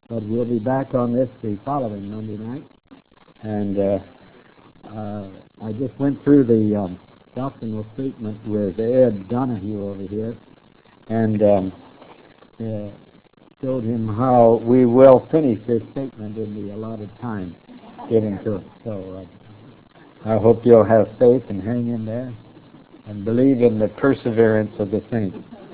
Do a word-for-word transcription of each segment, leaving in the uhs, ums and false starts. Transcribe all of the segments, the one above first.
but we'll be back on this the following Monday night. And uh, uh, I just went through the um, doctrinal statement with Ed Donahue over here, and um, uh, showed him how we will finish this statement in the allotted time given to us. So uh, I hope you'll have faith and hang in there and believe in the perseverance of the saints.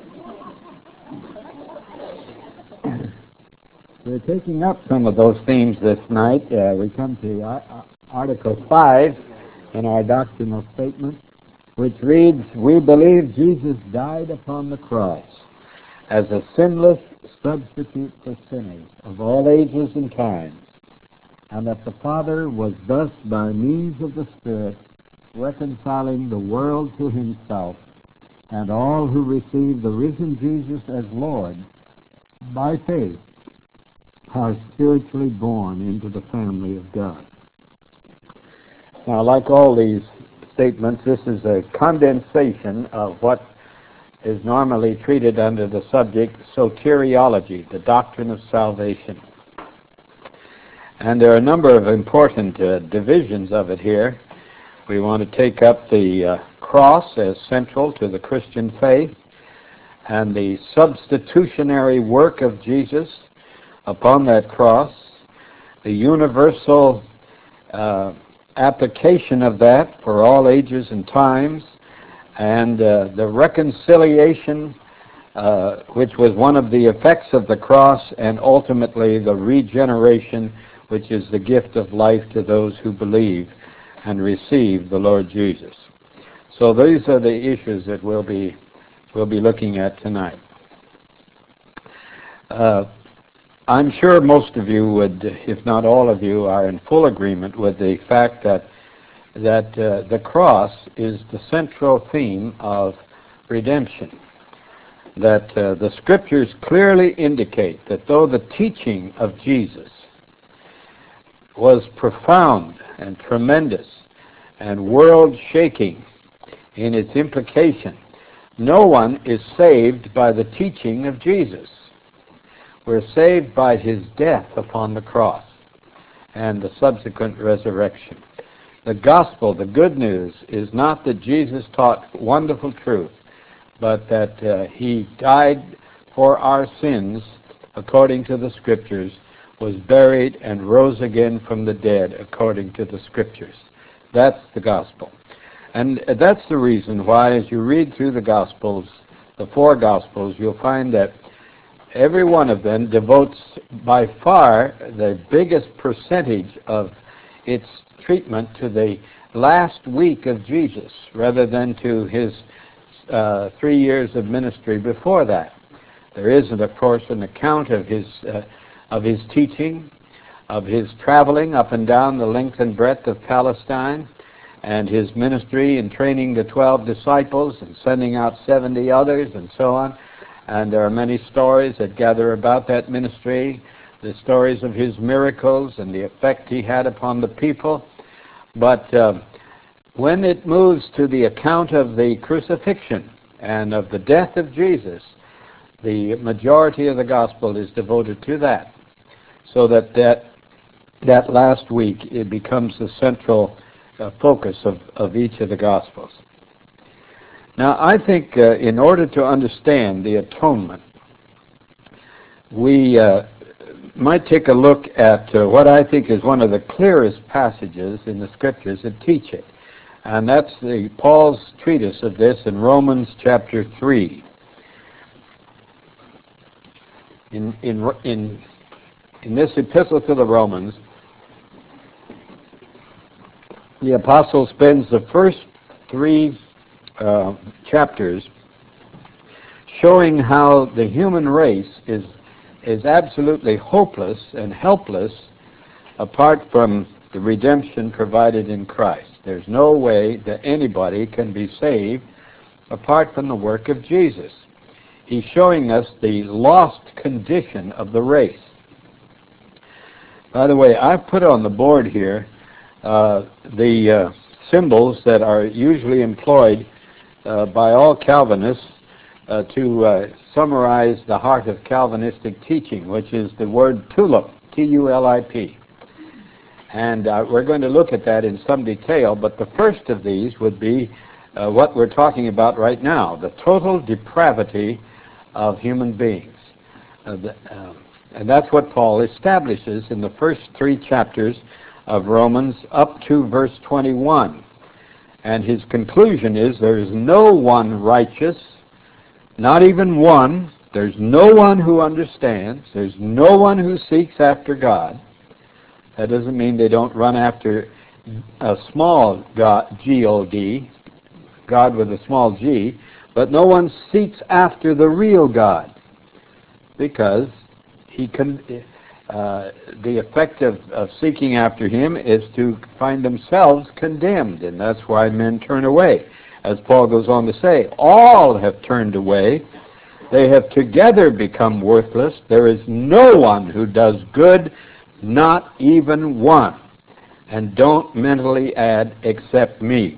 We're taking up some of those themes this night. Uh, we come to uh, Article five in our doctrinal statement, which reads, "We believe Jesus died upon the cross as a sinless substitute for sinners of all ages and times, and that the Father was thus by means of the Spirit reconciling the world to himself, and all who receive the risen Jesus as Lord by faith are spiritually born into the family of God." Now, like all these statements, this is a condensation of what is normally treated under the subject soteriology, the doctrine of salvation. And there are a number of important uh, divisions of it here. We want to take up the uh, cross as central to the Christian faith, and the substitutionary work of Jesus upon that cross, the universal uh, application of that for all ages and times, and uh, the reconciliation, uh, which was one of the effects of the cross, and ultimately the regeneration, which is the gift of life to those who believe and receive the Lord Jesus. So these are the issues that we'll be we'll be looking at tonight. Uh, I'm sure most of you would, if not all of you, are in full agreement with the fact that that uh, the cross is the central theme of redemption. That uh, the Scriptures clearly indicate that though the teaching of Jesus was profound and tremendous and world-shaking in its implication, no one is saved by the teaching of Jesus. We're saved by his death upon the cross and the subsequent resurrection. The gospel, the good news, is not that Jesus taught wonderful truth, but that uh, he died for our sins according to the Scriptures, was buried, and rose again from the dead according to the Scriptures. That's the gospel. And that's the reason why, as you read through the Gospels, the four Gospels, you'll find that every one of them devotes by far the biggest percentage of its treatment to the last week of Jesus rather than to his uh, three years of ministry before that. There is, of course, an account of his uh, of his teaching, of his traveling up and down the length and breadth of Palestine, and his ministry in training the twelve disciples and sending out seventy others and so on. And there are many stories that gather about that ministry, the stories of his miracles and the effect he had upon the people. But uh, when it moves to the account of the crucifixion and of the death of Jesus, the majority of the gospel is devoted to that, so that that, that last week it becomes the central uh, focus of, of each of the gospels. Now, I think uh, in order to understand the atonement, we uh, might take a look at uh, what I think is one of the clearest passages in the Scriptures that teach it. And that's the Paul's treatise of this in Romans chapter three. In, in, in, in this epistle to the Romans, the apostle spends the first three Uh, chapters showing how the human race is is absolutely hopeless and helpless apart from the redemption provided in Christ. There's no way that anybody can be saved apart from the work of Jesus. He's showing us the lost condition of the race. By the way, I've put on the board here uh, the uh, symbols that are usually employed Uh, by all Calvinists uh, to uh, summarize the heart of Calvinistic teaching, which is the word tulip, T U L I P. And uh, we're going to look at that in some detail, but the first of these would be uh, what we're talking about right now, the total depravity of human beings. Uh, the, uh, and that's what Paul establishes in the first three chapters of Romans up to verse twenty-one. And his conclusion is there is no one righteous, not even one. There's no one who understands. There's no one who seeks after God. That doesn't mean they don't run after a small God, G O D, God with a small g, but no one seeks after the real God, because he can, uh, the effect of, of seeking after him is to find themselves condemned, and that's why men turn away. As Paul goes on to say, all have turned away. They have together become worthless. There is no one who does good, not even one. And don't mentally add, except me.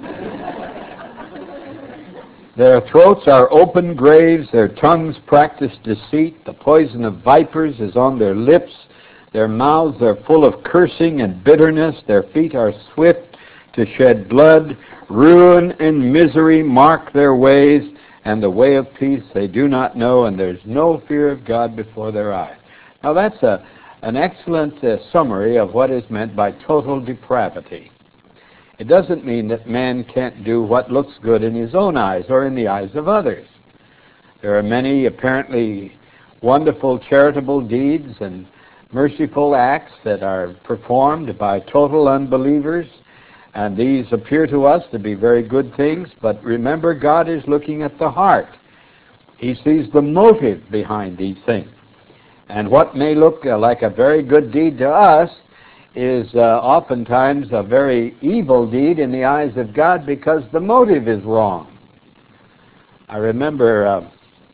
Their throats are open graves, their tongues practice deceit, the poison of vipers is on their lips, their mouths are full of cursing and bitterness, their feet are swift to shed blood, ruin and misery mark their ways, and the way of peace they do not know, and there's no fear of God before their eyes. Now that's a, an excellent uh, summary of what is meant by total depravity. It doesn't mean that man can't do what looks good in his own eyes or in the eyes of others. There are many apparently wonderful charitable deeds and merciful acts that are performed by total unbelievers, and these appear to us to be very good things, but remember, God is looking at the heart. He sees the motive behind these things. And what may look uh, like a very good deed to us is uh, oftentimes a very evil deed in the eyes of God because the motive is wrong. I remember uh,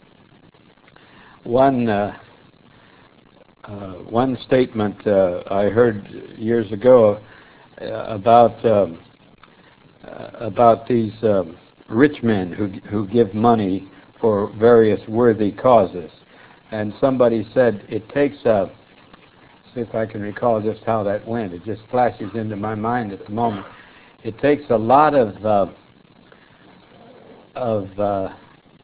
one uh, uh, one statement uh, I heard years ago uh, about um, uh, about these um, rich men who who give money for various worthy causes, and somebody said it takes a see if I can recall just how that went. It just flashes into my mind at the moment. It takes a lot of uh, of uh,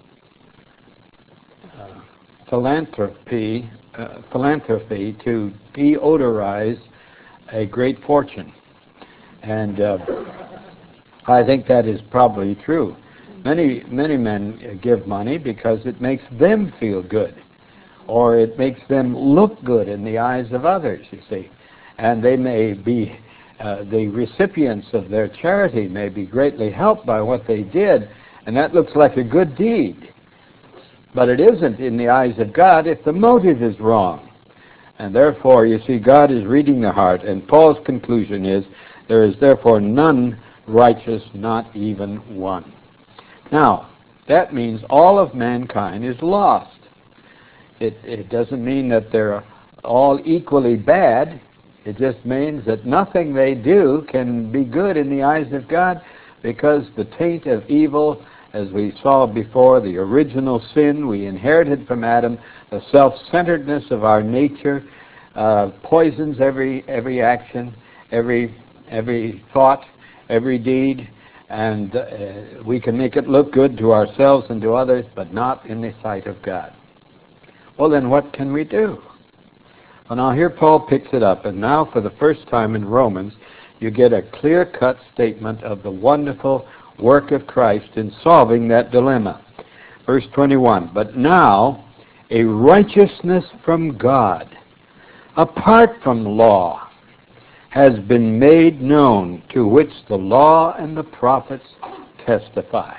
uh, philanthropy uh, philanthropy to deodorize a great fortune, and uh, I think that is probably true. Many many men give money because it makes them feel good, or it makes them look good in the eyes of others, you see. And they may be, uh, the recipients of their charity may be greatly helped by what they did, and that looks like a good deed. But it isn't in the eyes of God if the motive is wrong. And therefore, you see, God is reading the heart, and Paul's conclusion is, there is therefore none righteous, not even one. Now, that means all of mankind is lost. It, it doesn't mean that they're all equally bad. It just means that nothing they do can be good in the eyes of God, because the taint of evil, as we saw before, the original sin we inherited from Adam, the self-centeredness of our nature, uh, poisons every every action, every every thought, every deed, and uh, we can make it look good to ourselves and to others, but not in the sight of God. Well, then what can we do? Well, now here Paul picks it up, and now for the first time in Romans, you get a clear-cut statement of the wonderful work of Christ in solving that dilemma. Verse twenty-one, but now a righteousness from God, apart from law, has been made known, to which the law and the prophets testify.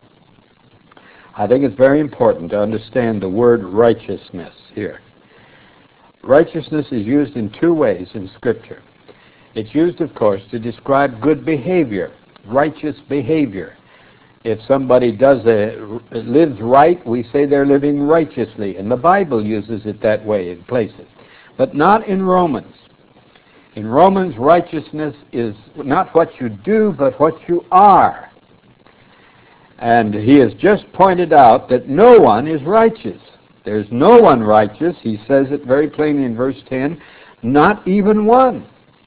I think it's very important to understand the word righteousness here. Righteousness is used in two ways in Scripture. It's used, of course, to describe good behavior, righteous behavior. If somebody does a, lives right, we say they're living righteously, and the Bible uses it that way in places. But not in Romans. In Romans, righteousness is not what you do, but what you are. And he has just pointed out that no one is righteous. There's no one righteous. He says it very plainly in verse ten, not even one.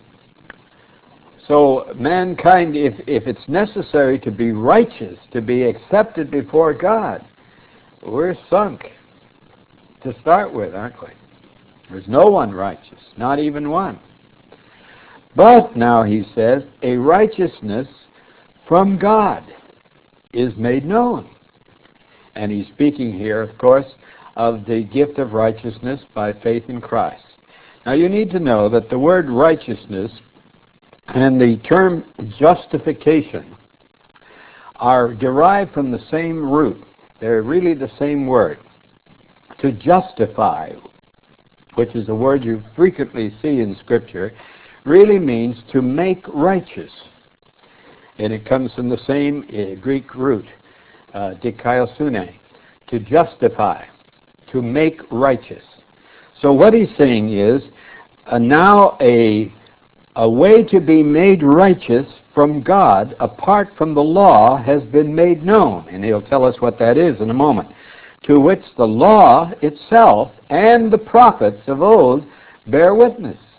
So mankind, if, if it's necessary to be righteous, to be accepted before God, we're sunk to start with, aren't we? There's no one righteous, not even one. But now he says, a righteousness from God is made known. And he's speaking here, of course, of the gift of righteousness by faith in Christ. Now you need to know that the word righteousness and the term justification are derived from the same root. They're really the same word. To justify, which is a word you frequently see in Scripture, really means to make righteous. And it comes from the same uh, Greek root, uh, dikaiosune, to justify, to make righteous. So what he's saying is, uh, now a A way to be made righteous from God apart from the law has been made known. And he'll tell us what that is in a moment. To which the law itself and the prophets of old bear witness.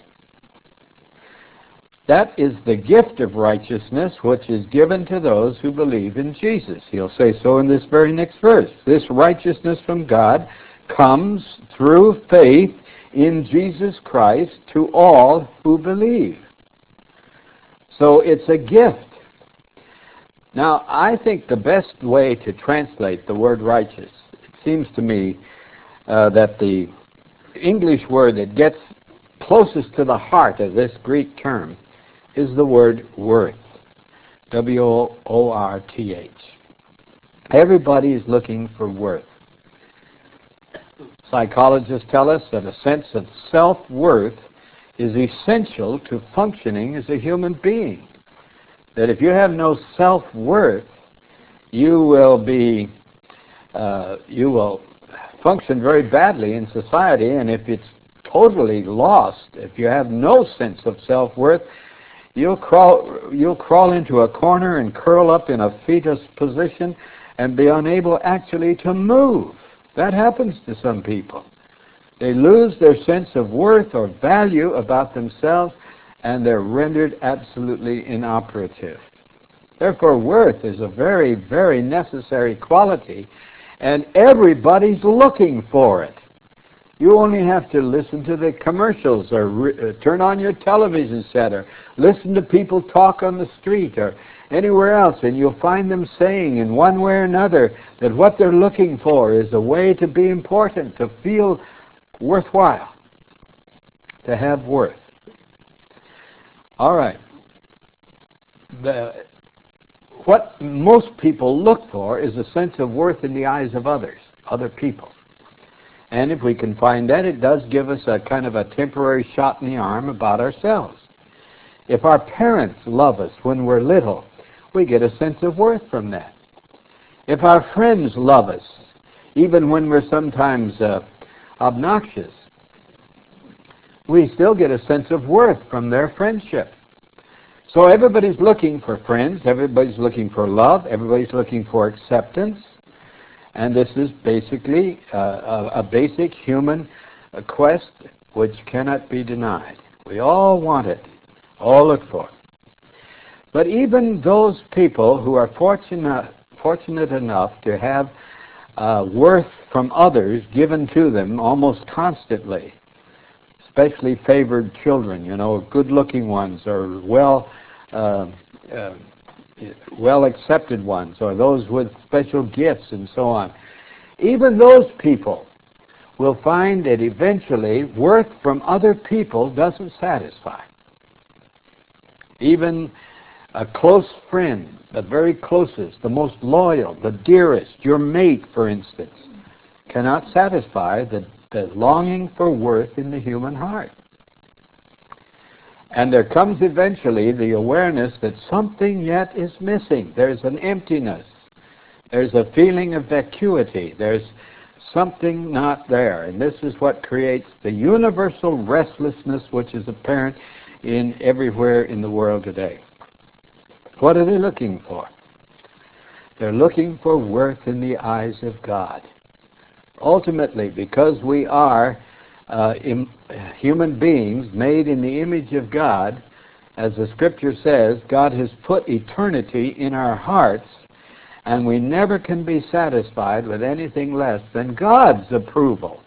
That is the gift of righteousness which is given to those who believe in Jesus. He'll say so in this very next verse. This righteousness from God comes through faith in Jesus Christ to all who believe. So it's a gift. Now, I think the best way to translate the word righteous, it seems to me uh, that the English word that gets closest to the heart of this Greek term is the word worth. W O R T H. Everybody is looking for worth. Psychologists tell us that a sense of self-worth is essential to functioning as a human being. That if you have no self-worth, you will be, uh, you will function very badly in society, and if it's totally lost, if you have no sense of self-worth, you'll crawl, you'll crawl into a corner and curl up in a fetus position and be unable actually to move. That happens to some people. They lose their sense of worth or value about themselves, and they're rendered absolutely inoperative. Therefore, worth is a very, very necessary quality, and everybody's looking for it. You only have to listen to the commercials, or re- uh, turn on your television set, or listen to people talk on the street, or anywhere else, and you'll find them saying in one way or another that what they're looking for is a way to be important, to feel worthwhile, to have worth. All right. The, what most people look for is a sense of worth in the eyes of others, other people. And if we can find that, it does give us a kind of a temporary shot in the arm about ourselves. If our parents love us when we're little, we get a sense of worth from that. If our friends love us, even when we're sometimes uh, obnoxious, we still get a sense of worth from their friendship. So everybody's looking for friends, everybody's looking for love, everybody's looking for acceptance, and this is basically uh, a, a basic human quest which cannot be denied. We all want it, all look for it. But even those people who are fortunate, fortunate enough to have uh, worth from others given to them almost constantly, especially favored children, you know, good-looking ones, or well, uh, uh, well-accepted ones, or those with special gifts and so on. Even those people will find that eventually worth from other people doesn't satisfy. Even a close friend, the very closest, the most loyal, the dearest, your mate, for instance, cannot satisfy the, the longing for worth in the human heart. And there comes eventually the awareness that something yet is missing. There's an emptiness. There's a feeling of vacuity. There's something not there. And this is what creates the universal restlessness which is apparent in everywhere in the world today. What are they looking for? They're looking for worth in the eyes of God. Ultimately, because we are uh, im- human beings made in the image of God, as the Scripture says, God has put eternity in our hearts, and we never can be satisfied with anything less than God's approval.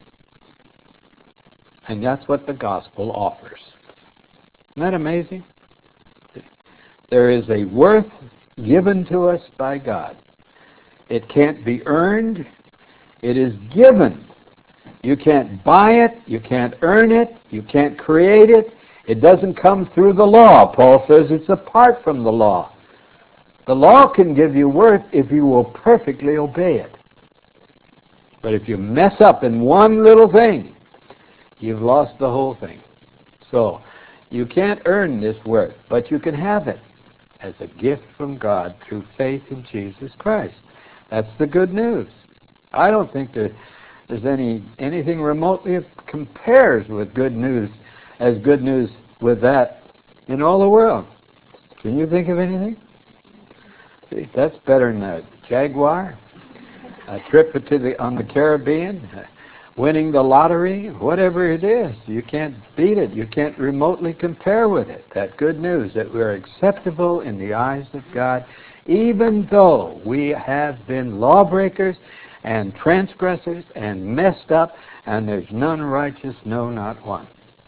And that's what the gospel offers. Isn't that amazing? There is a worth given to us by God. It can't be earned. It is given. You can't buy it. You can't earn it. You can't create it. It doesn't come through the law. Paul says it's apart from the law. The law can give you worth if you will perfectly obey it. But if you mess up in one little thing, you've lost the whole thing. So, you can't earn this worth, but you can have it as a gift from God through faith in Jesus Christ. That's the good news. I don't think that there's any anything remotely compares with good news as good news with that in all the world. Can you think of anything? See, that's better than a Jaguar, a trip to the on the Caribbean, winning the lottery, whatever it is. You can't beat it. You can't remotely compare with it. That good news that we're acceptable in the eyes of God, even though we have been lawbreakers and transgressors and messed up, and there's none righteous, no, not one.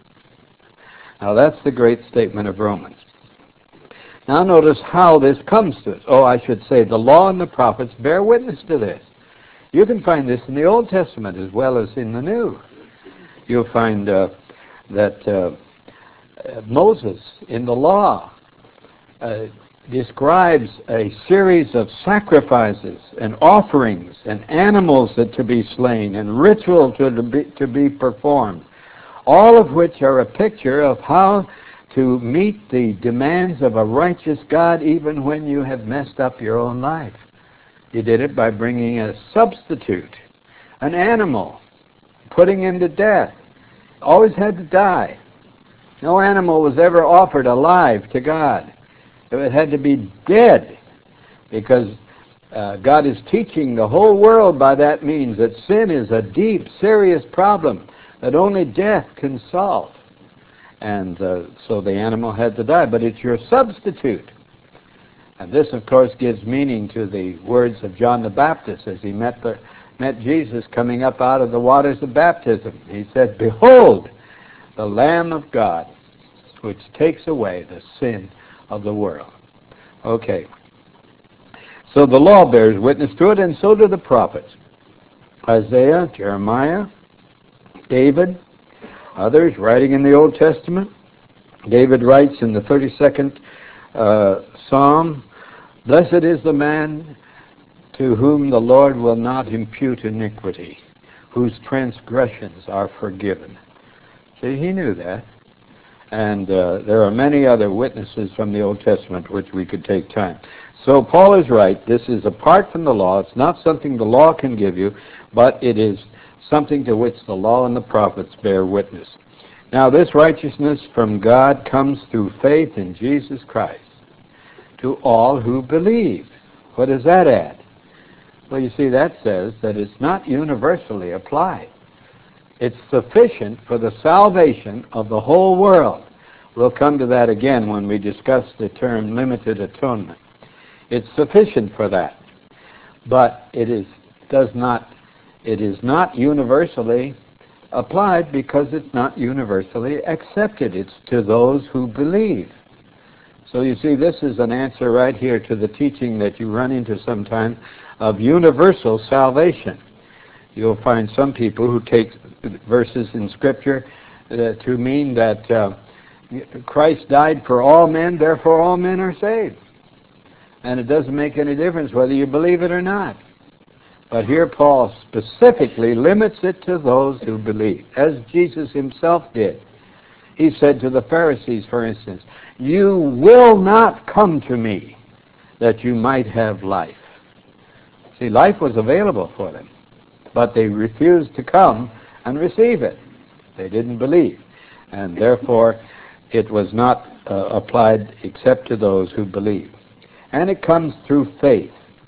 Now that's the great statement of Romans. Now notice how this comes to us. Oh, I should say the law and the prophets bear witness to this. You can find this in the Old Testament as well as in the New. You'll find uh, that uh, uh, Moses in the law uh, describes a series of sacrifices and offerings and animals that to be slain and ritual to be, to be performed, all of which are a picture of how to meet the demands of a righteous God even when you have messed up your own life. He did it by bringing a substitute, an animal, putting him to death. Always had to die. No animal was ever offered alive to God. It had to be dead, because uh, God is teaching the whole world by that means that sin is a deep, serious problem that only death can solve. And uh, so the animal had to die, but it's your substitute. And this, of course, gives meaning to the words of John the Baptist as he met the, met Jesus coming up out of the waters of baptism. He said, "Behold, the Lamb of God, which takes away the sin of the world." Okay. So the law bears witness to it, and so do the prophets. Isaiah, Jeremiah, David, others writing in the Old Testament. David writes in the thirty-second uh, Psalm, "Blessed is the man to whom the Lord will not impute iniquity, whose transgressions are forgiven." See, he knew that. And uh, there are many other witnesses from the Old Testament which we could take time. So Paul is right. This is apart from the law. It's not something the law can give you, but it is something to which the law and the prophets bear witness. Now, this righteousness from God comes through faith in Jesus Christ to all who believe. What does that add? Well, you see, that says that it's not universally applied. It's sufficient for the salvation of the whole world. We'll come to that again when we discuss the term limited atonement. It's sufficient for that. But it is does not it is not universally applied because it's not universally accepted. It's to those who believe. So you see, this is an answer right here to the teaching that you run into sometimes of universal salvation. You'll find some people who take verses in Scripture uh, to mean that uh, Christ died for all men, therefore all men are saved. And it doesn't make any difference whether you believe it or not. But here Paul specifically limits it to those who believe, as Jesus himself did. He said to the Pharisees, for instance, "You will not come to me that you might have life." See, life was available for them, but they refused to come and receive it. They didn't believe. And therefore, it was not uh, applied except to those who believe. And it comes through faith.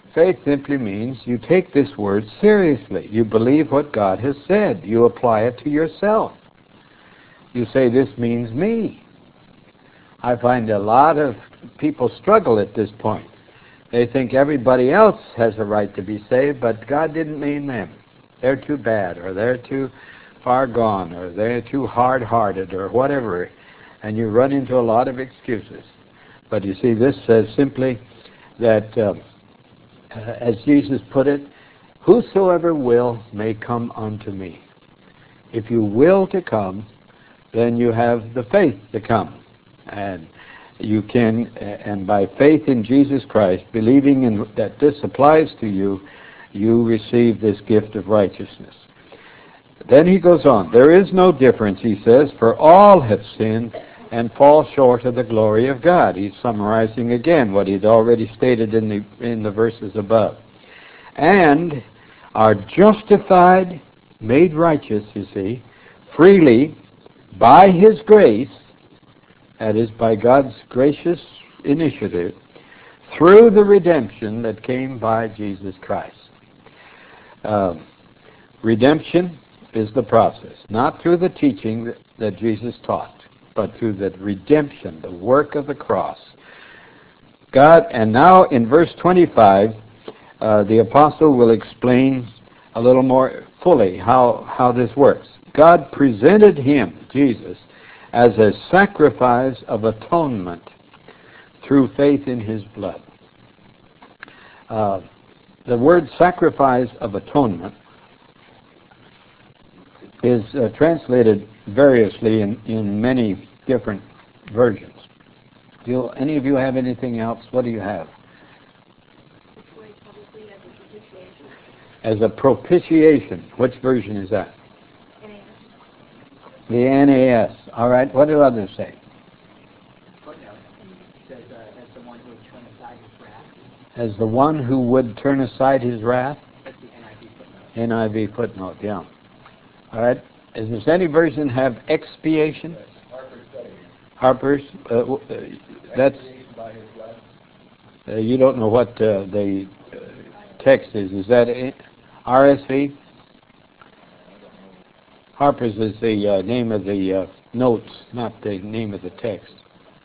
Faith simply means you take this word seriously. You believe what God has said. You apply it to yourself. You say, this means me. I find a lot of people struggle at this point. They think everybody else has a right to be saved, but God didn't mean them. They're too bad, or they're too far gone, or they're too hard-hearted, or whatever. And you run into a lot of excuses. But you see, this says simply that, uh, as Jesus put it, whosoever will may come unto me. If you will to come, then you have the faith to come. And you can, and by faith in Jesus Christ, believing in that this applies to you, you receive this gift of righteousness. Then he goes on, there is no difference, he says, for all have sinned and fall short of the glory of God. He's summarizing again what he'd already stated in the in the verses above. And are justified, made righteous, you see, freely by his grace, that is, by God's gracious initiative, through the redemption that came by Jesus Christ. Uh, redemption is the process, not through the teaching that, that Jesus taught, but through the redemption, the work of the cross. God, and now in verse twenty-five, uh, the apostle will explain a little more fully how, how this works. God presented him, Jesus, as a sacrifice of atonement through faith in his blood. Uh, the word sacrifice of atonement is uh, translated variously in, in many different versions. Do you, any of you have anything else? What do you have? As a propitiation. Which version is that? N A S. The N A S. All right. What do others say? Footnote says, uh, as the one who would turn aside his wrath. As the one who would turn aside his wrath? That's the N I V footnote. N I V footnote, yeah. All right. Does any version have expiation? Harper's. Uh, uh, that's. Uh, you don't know what uh, the uh, text is. Is that it? R S V? Harper's is the uh, name of the uh, notes, not the name of the text.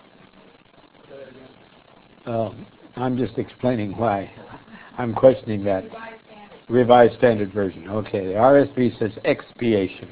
Uh, I'm just explaining why I'm questioning that. Revised Standard. Revised Standard Version. Okay, the R S V says expiation.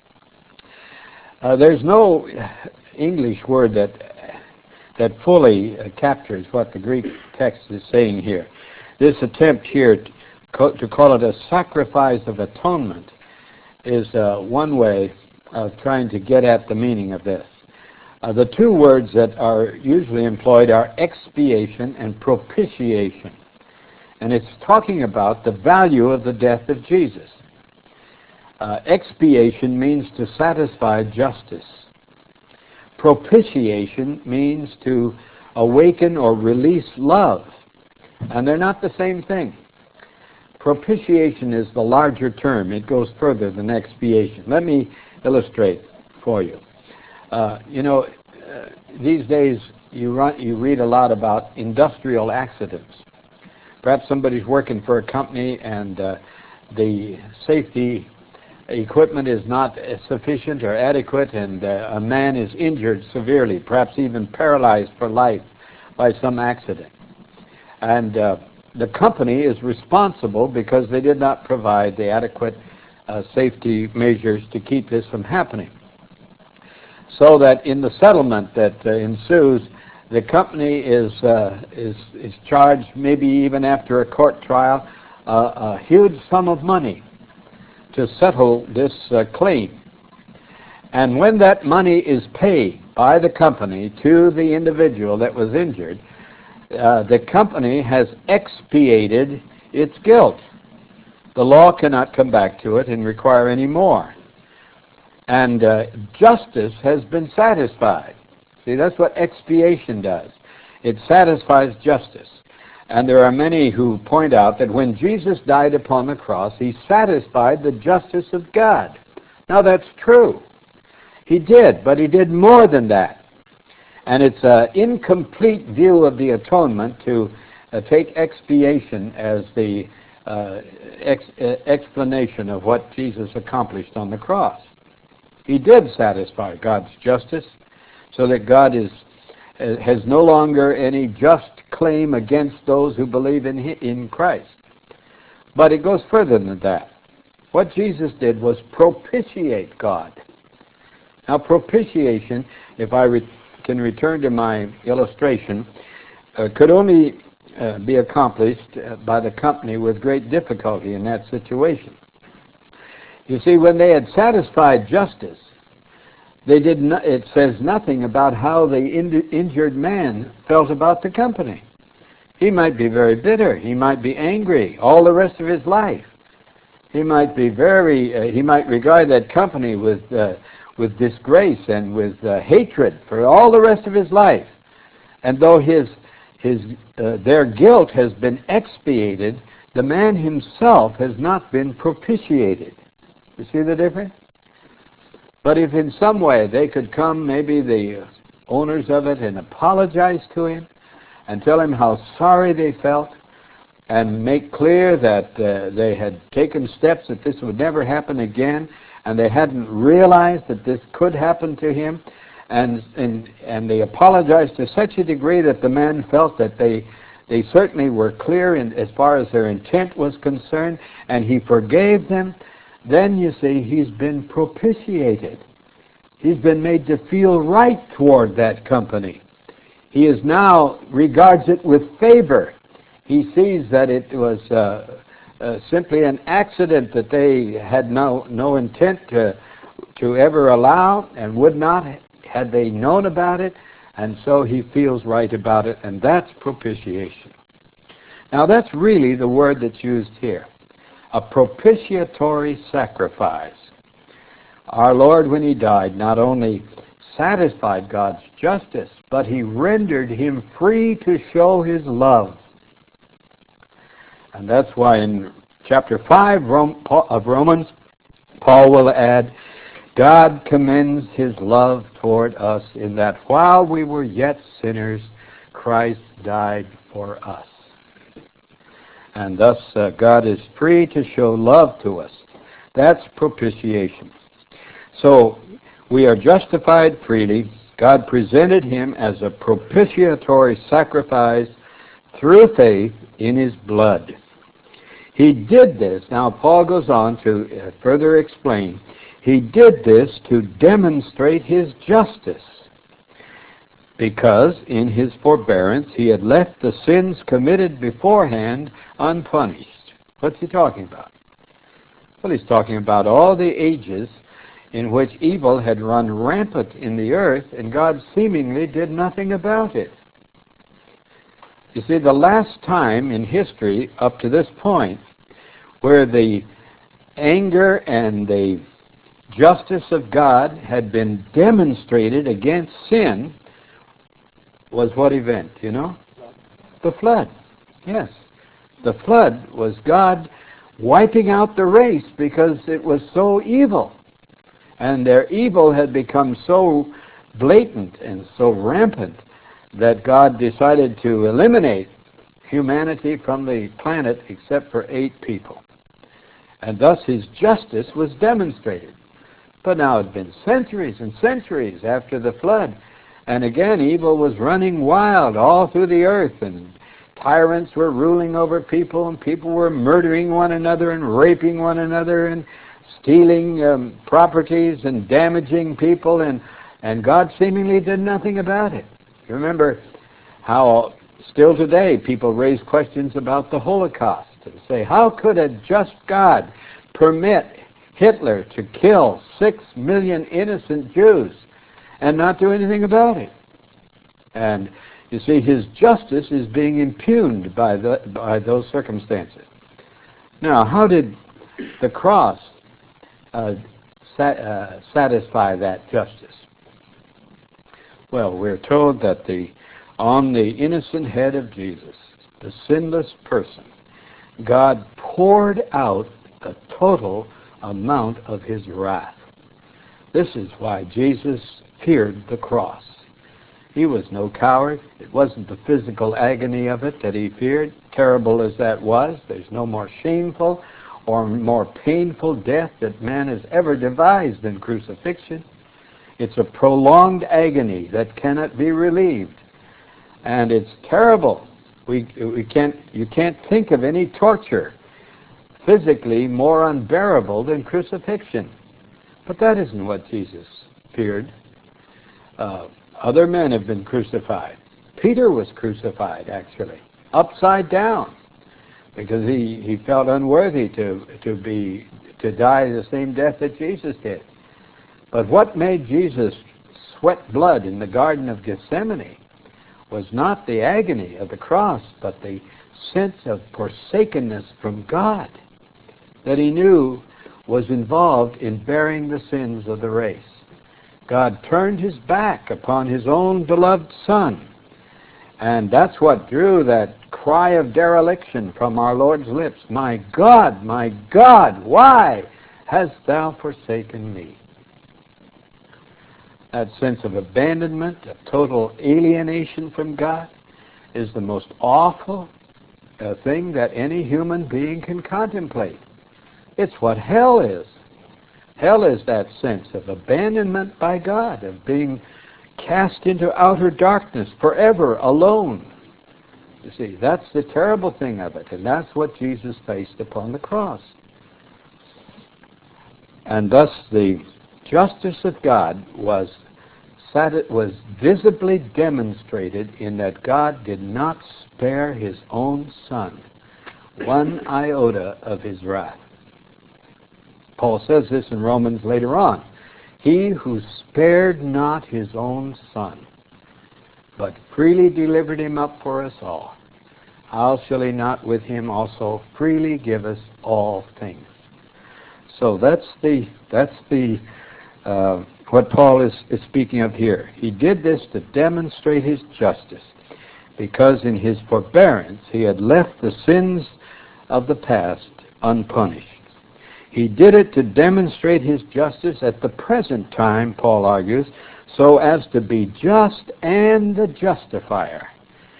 Uh, there's no English word that that fully uh, captures what the Greek text is saying here. This attempt here to, co- to call it a sacrifice of atonement is uh, one way of trying to get at the meaning of this. Uh, the two words that are usually employed are expiation and propitiation. And it's talking about the value of the death of Jesus. Uh, expiation means to satisfy justice. Propitiation means to awaken or release love. And they're not the same thing. Propitiation is the larger term. It goes further than expiation. Let me illustrate for you. Uh, you know, uh, these days you, run, you read a lot about industrial accidents. Perhaps somebody's working for a company and uh, the safety equipment is not sufficient or adequate, and uh, a man is injured severely, perhaps even paralyzed for life by some accident. And uh, the company is responsible because they did not provide the adequate uh, safety measures to keep this from happening. So that in the settlement that uh, ensues, the company is, uh, is, is charged, maybe even after a court trial, uh, a huge sum of money to settle this uh, claim. And when that money is paid by the company to the individual that was injured, uh, the company has expiated its guilt. The law cannot come back to it and require any more. And uh, justice has been satisfied. See, that's what expiation does. It satisfies justice. And there are many who point out that when Jesus died upon the cross, he satisfied the justice of God. Now that's true. He did, but he did more than that. And it's an incomplete view of the atonement to uh, take expiation as the uh, ex- uh, explanation of what Jesus accomplished on the cross. He did satisfy God's justice, so that God is uh, has no longer any just claim against those who believe in hi- in Christ. But it goes further than that. What Jesus did was propitiate God. Now, propitiation, if I re- can return to my illustration, uh, could only uh, be accomplished uh, by the company with great difficulty in that situation. You see, when they had satisfied justice, they did not, it says nothing about how the in- injured man felt about the company. He might be very bitter. He might be angry all the rest of his life. He might be very, uh, he might regard that company with uh, with disgrace and with uh, hatred for all the rest of his life. And though his his uh, their guilt has been expiated, the man himself has not been propitiated. You see the difference? But if in some way they could come, maybe the owners of it, and apologize to him and tell him how sorry they felt, and make clear that uh, they had taken steps that this would never happen again, and they hadn't realized that this could happen to him, and and and they apologized to such a degree that the man felt that they they certainly were clear in as far as their intent was concerned, and he forgave them. Then you see, he's been propitiated. He's been made to feel right toward that company. He is now regards it with favor. He sees that it was uh, uh, simply an accident that they had no no intent to to ever allow, and would not had they known about it, and so he feels right about it, and that's propitiation. Now that's really the word that's used here, a propitiatory sacrifice. Our Lord, when he died, not only satisfied God's justice, but he rendered him free to show his love. And that's why in chapter five of Romans, Paul will add, God commends his love toward us in that while we were yet sinners, Christ died for us. And thus uh, God is free to show love to us. That's propitiation. So we are justified freely. God presented him as a propitiatory sacrifice through faith in his blood. He did this. Now Paul goes on to further explain. He did this to demonstrate his justice, because in his forbearance he had left the sins committed beforehand unpunished. What's he talking about? Well, he's talking about all the ages in which evil had run rampant in the earth, and God seemingly did nothing about it. You see, the last time in history up to this point where the anger and the justice of God had been demonstrated against sin was what event, you know? The flood. Yes. The flood was God wiping out the race because it was so evil. And their evil had become so blatant and so rampant that God decided to eliminate humanity from the planet except for eight people. And thus his justice was demonstrated. But now it had been centuries and centuries after the flood. And again, evil was running wild all through the earth, and tyrants were ruling over people, and people were murdering one another and raping one another and stealing um, properties and damaging people, and, and God seemingly did nothing about it. You remember how still today people raise questions about the Holocaust and say, how could a just God permit Hitler to kill six million innocent Jews and not do anything about it? And you see, his justice is being impugned by the by those circumstances. Now, how did the cross uh, sat, uh, satisfy that justice? Well, we're told that the on the innocent head of Jesus, the sinless person, God poured out the total amount of his wrath. This is why Jesus feared the cross. He was no coward. It wasn't the physical agony of it that he feared, terrible as that was. There's no more shameful or more painful death that man has ever devised than crucifixion. It's a prolonged agony that cannot be relieved. And it's terrible. We, we can't, you can't think of any torture physically more unbearable than crucifixion. But that isn't what Jesus feared. Uh, other men have been crucified. Peter was crucified, actually, upside down, because he, he felt unworthy to, to, be, to die the same death that Jesus did. But what made Jesus sweat blood in the Garden of Gethsemane was not the agony of the cross, but the sense of forsakenness from God that he knew was involved in bearing the sins of the race. God turned his back upon his own beloved Son, and that's what drew that cry of dereliction from our Lord's lips. My God, my God, why hast thou forsaken me? That sense of abandonment, of total alienation from God, is the most awful uh, thing that any human being can contemplate. It's what hell is. Hell is that sense of abandonment by God, of being cast into outer darkness forever alone. You see, that's the terrible thing of it, and that's what Jesus faced upon the cross. And thus the justice of God was was visibly demonstrated in that God did not spare his own Son one iota of his wrath. Paul says this in Romans later on. He who spared not his own Son, but freely delivered him up for us all, how shall he not with him also freely give us all things? So that's the that's the uh, what Paul is, is speaking of here. He did this to demonstrate his justice, because in his forbearance he had left the sins of the past unpunished. He did it to demonstrate his justice at the present time, Paul argues, so as to be just and the justifier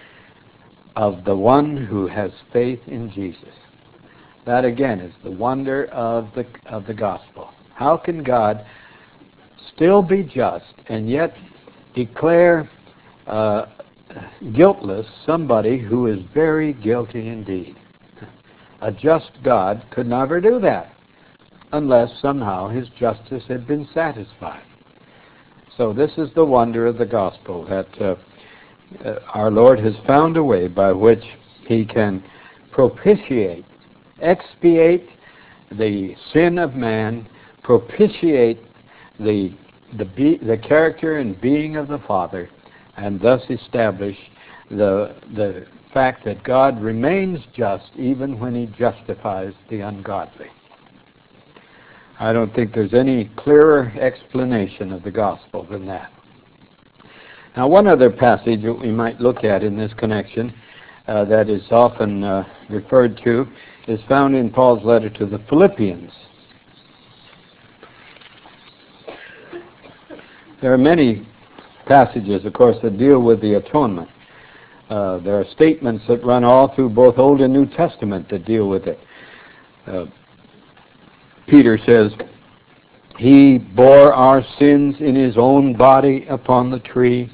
of the one who has faith in Jesus. That again is the wonder of the of the gospel. How can God still be just and yet declare uh, guiltless somebody who is very guilty indeed? A just God could never do that unless somehow his justice had been satisfied. So this is the wonder of the gospel, that uh, uh, our Lord has found a way by which he can propitiate, expiate the sin of man, propitiate the the, be, the character and being of the Father, and thus establish the the fact that God remains just even when he justifies the ungodly. I don't think there's any clearer explanation of the gospel than that. Now, one other passage that we might look at in this connection uh, that is often uh, referred to is found in Paul's letter to the Philippians. There are many passages, of course, that deal with the atonement. Uh, there are statements that run all through both Old and New Testament that deal with it. Uh, Peter says, he bore our sins in his own body upon the tree.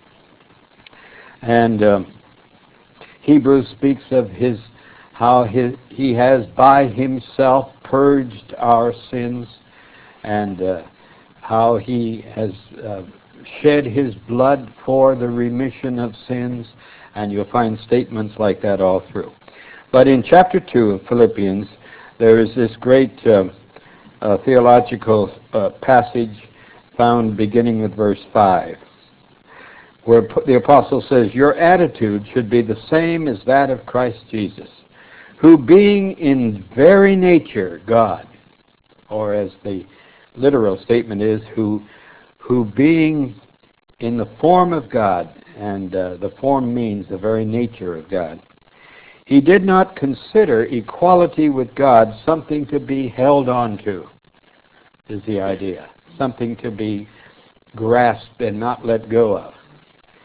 And uh, Hebrews speaks of his how his, he has by himself purged our sins, and uh, how he has uh, shed his blood for the remission of sins. And you'll find statements like that all through. But in chapter two of Philippians, there is this great uh, uh, theological uh, passage found beginning with verse five, where the apostle says, your attitude should be the same as that of Christ Jesus, who being in very nature God, or as the literal statement is, who, who being in the form of God, and uh, the form means the very nature of God, he did not consider equality with God something to be held on to, is the idea. Something to be grasped and not let go of.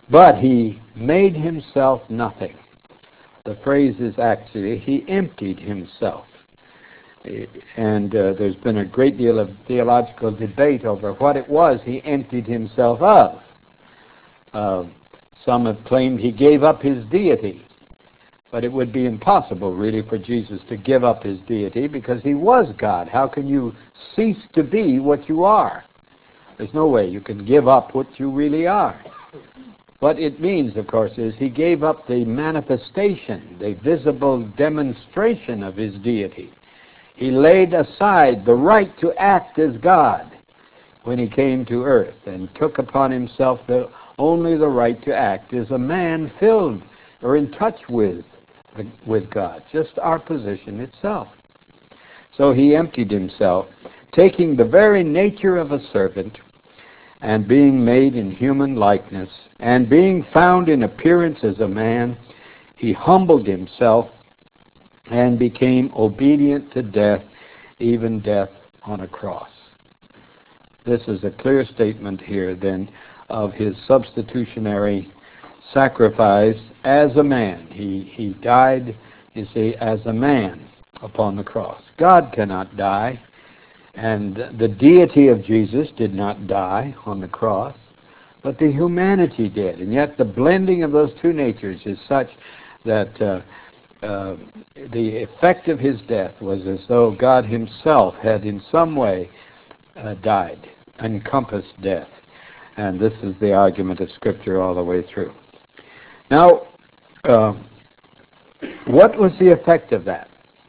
But he made himself nothing. The phrase is actually, he emptied himself. And uh, there's been a great deal of theological debate over what it was he emptied himself of. Uh, some have claimed he gave up his deity. But it would be impossible, really, for Jesus to give up his deity because he was God. How can you cease to be what you are? There's no way you can give up what you really are. What it means, of course, is he gave up the manifestation, the visible demonstration of his deity. He laid aside the right to act as God when he came to earth and took upon himself the, only the right to act as a man filled or in touch with, with God, just our position itself. So he emptied himself, taking the very nature of a servant, and being made in human likeness, and being found in appearance as a man, he humbled himself and became obedient to death, even death on a cross. This is a clear statement here, then, of his substitutionary sacrifice as a man. He, he died, you see, as a man upon the cross. God cannot die, and the deity of Jesus did not die on the cross, but the humanity did. And yet the blending of those two natures is such that uh, uh, the effect of his death was as though God himself had in some way uh, died, encompassed death. And this is the argument of Scripture all the way through. Now, uh, what was the effect of that?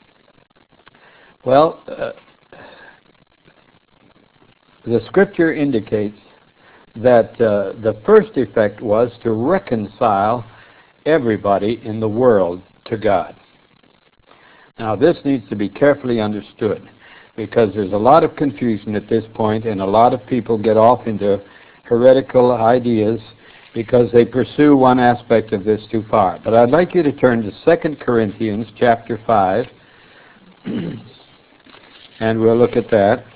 Well, uh, the Scripture indicates that uh, the first effect was to reconcile everybody in the world to God. Now, this needs to be carefully understood because there's a lot of confusion at this point, and a lot of people get off into heretical ideas because they pursue one aspect of this too far. But I'd like you to turn to Second Corinthians chapter five, and we'll look at that.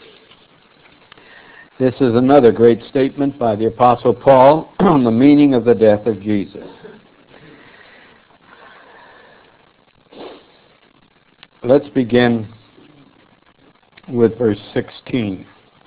This is another great statement by the Apostle Paul on the meaning of the death of Jesus. Let's begin with verse sixteen.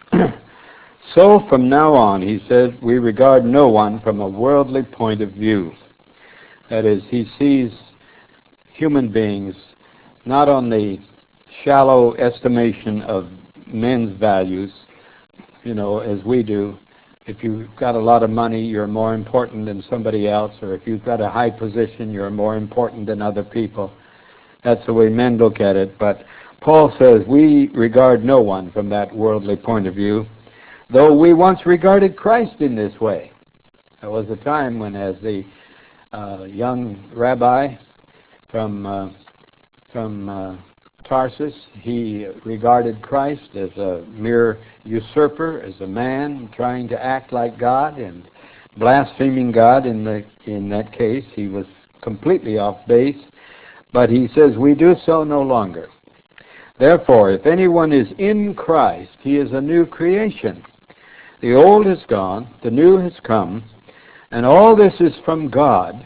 So from now on, he says, we regard no one from a worldly point of view. That is, he sees human beings not on the shallow estimation of men's values, you know, as we do. If you've got a lot of money, you're more important than somebody else, or if you've got a high position, you're more important than other people. That's the way men look at it. But Paul says we regard no one from that worldly point of view, though we once regarded Christ in this way. There was a time when, as the uh, young rabbi from uh, from uh, Tarsus, he regarded Christ as a mere usurper, as a man trying to act like God and blaspheming God. In the in that case, he was completely off base. But he says we do so no longer. Therefore, if anyone is in Christ, he is a new creation. The old is gone, the new has come, and all this is from God,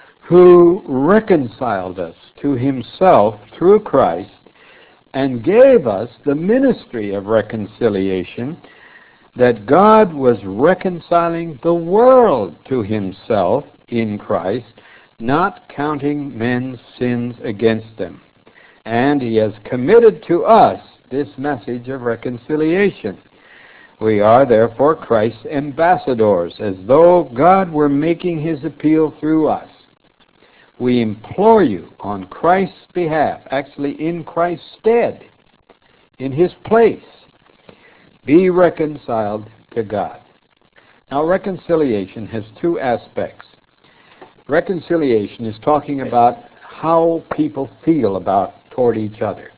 who reconciled us to himself through Christ and gave us the ministry of reconciliation, that God was reconciling the world to himself in Christ, not counting men's sins against them. And he has committed to us this message of reconciliation. We are, therefore, Christ's ambassadors, as though God were making his appeal through us. We implore you on Christ's behalf, actually in Christ's stead, in his place, be reconciled to God. Now, reconciliation has two aspects. Reconciliation is talking about how people feel about toward each other.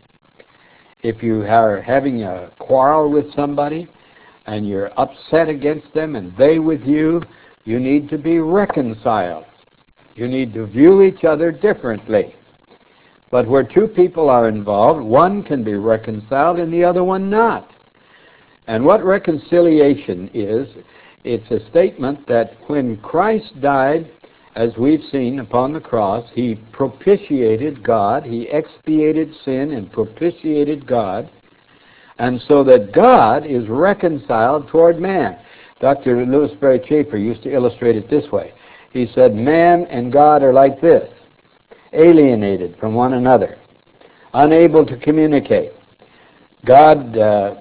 If you are having a quarrel with somebody, and you're upset against them and they with you, you need to be reconciled. You need to view each other differently. But where two people are involved, one can be reconciled and the other one not. And what reconciliation is, It's a statement that when Christ died, as we've seen upon the cross, he propitiated God, he expiated sin and propitiated God, and so that God is reconciled toward man. Doctor Louis Berry Chafer used to illustrate it this way. He said, man and God are like this, alienated from one another, unable to communicate. God, uh,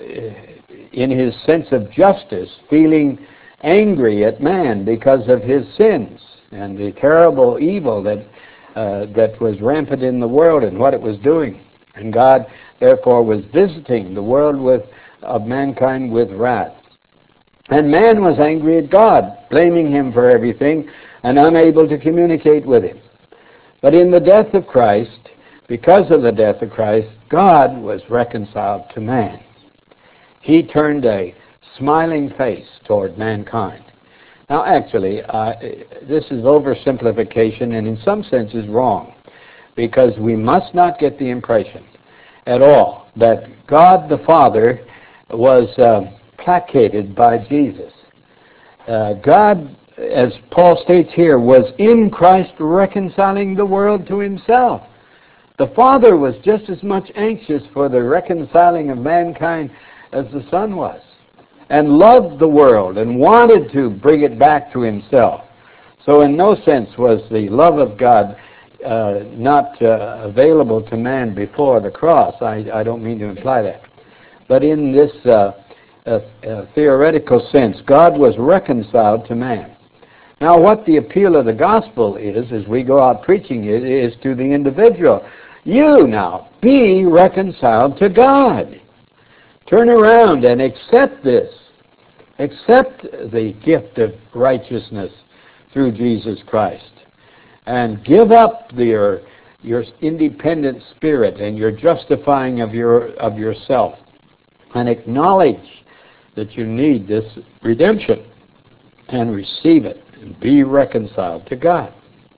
in his sense of justice, feeling angry at man because of his sins and the terrible evil that uh, that was rampant in the world and what it was doing. And God, therefore, was visiting the world with of mankind with wrath. And man was angry at God, blaming him for everything and unable to communicate with him. But in the death of Christ, because of the death of Christ, God was reconciled to man. He turned a smiling face toward mankind. Now, actually, uh, this is oversimplification and in some senses wrong, because we must not get the impression at all that God the Father was uh, placated by Jesus. Uh, God, as Paul states here, was in Christ reconciling the world to himself. The Father was just as much anxious for the reconciling of mankind as the Son was, and loved the world and wanted to bring it back to himself. So in no sense was the love of God uh, not uh, available to man before the cross. I, I don't mean to imply that. But in this uh, uh, uh, theoretical sense, God was reconciled to man. Now what the appeal of the gospel is, as we go out preaching it, is to the individual. You now, be reconciled to God. Turn around and accept this. Accept the gift of righteousness through Jesus Christ. And give up the, your, your independent spirit and your justifying of, your, of yourself. And acknowledge that you need this redemption. And receive it. And be reconciled to God.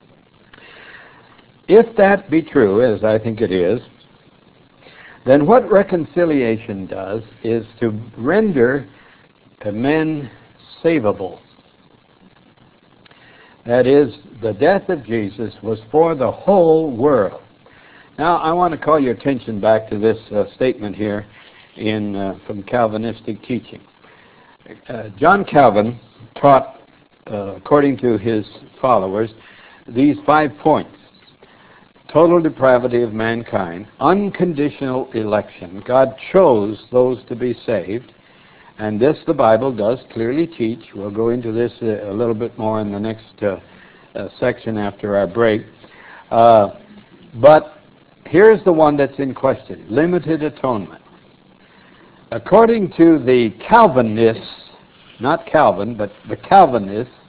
If that be true, as I think it is, then what reconciliation does is to render men savable. That is, the death of Jesus was for the whole world. Now, I want to call your attention back to this uh, statement here in uh, from Calvinistic teaching. Uh, John Calvin taught, uh, according to his followers, these five points. Total depravity of mankind, unconditional election. God chose those to be saved, and this the Bible does clearly teach. We'll go into this a, a little bit more in the next uh, uh, section after our break. Uh, but here's the one that's in question, limited atonement. According to the Calvinists, not Calvin, but the Calvinists,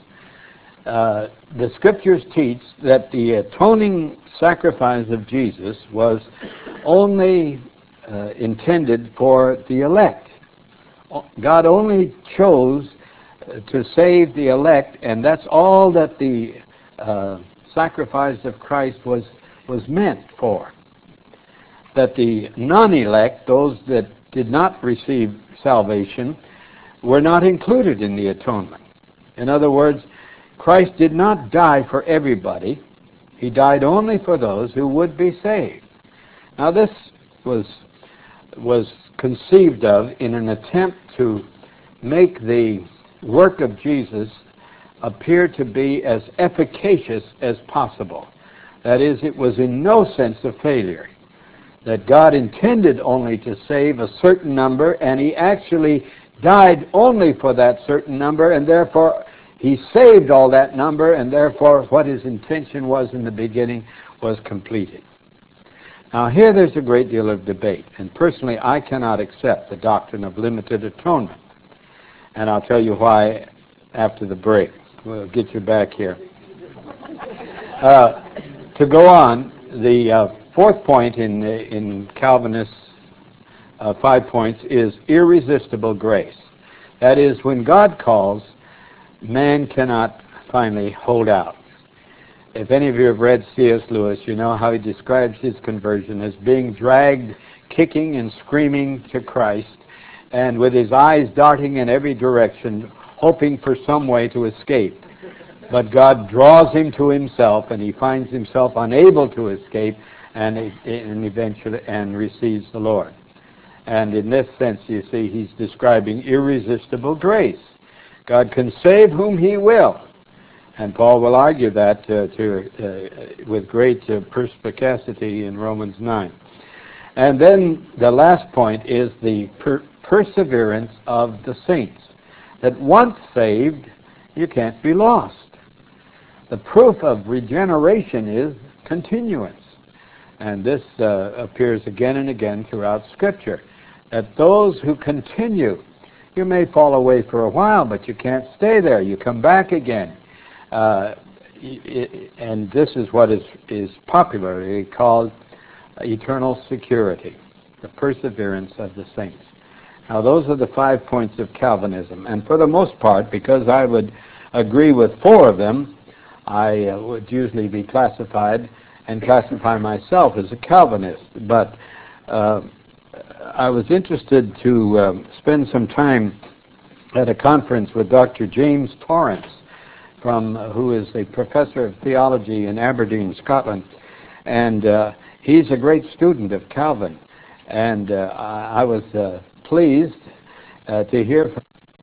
Uh, the Scriptures teach that the atoning sacrifice of Jesus was only uh, intended for the elect. God only chose to save the elect, and that's all that the uh, sacrifice of Christ was, was meant for. That the non-elect, those that did not receive salvation, were not included in the atonement. In other words, Christ did not die for everybody. He died only for those who would be saved. Now this was was conceived of in an attempt to make the work of Jesus appear to be as efficacious as possible. That is, it was in no sense a failure. That God intended only to save a certain number, and he actually died only for that certain number, and therefore he saved all that number, and therefore what his intention was in the beginning was completed. Now here there's a great deal of debate, and personally I cannot accept the doctrine of limited atonement. And I'll tell you why after the break. We'll get you back here. Uh, to go on, the uh, fourth point in, in Calvinist's uh, five points is irresistible grace. That is, when God calls, man cannot finally hold out. If any of you have read C S Lewis, you know how he describes his conversion as being dragged, kicking and screaming to Christ, and with his eyes darting in every direction, hoping for some way to escape. But God draws him to himself, and he finds himself unable to escape, and, and eventually and receives the Lord. And in this sense, you see, he's describing irresistible grace. God can save whom he will. And Paul will argue that uh, to, uh, with great uh, perspicacity in Romans nine. And then the last point is the per- perseverance of the saints. That once saved, you can't be lost. The proof of regeneration is continuance. And this uh, appears again and again throughout Scripture. That those who continue, you may fall away for a while, but you can't stay there. You come back again. Uh, and this is what is, is popularly called eternal security, the perseverance of the saints. Now, those are the five points of Calvinism. And for the most part, because I would agree with four of them, I uh, would usually be classified and classify myself as a Calvinist. But uh, I was interested to um, spend some time at a conference with Doctor James Torrance, from uh, who is a professor of theology in Aberdeen, Scotland. And uh, he's a great student of Calvin. And uh, I, I was uh, pleased uh, to hear from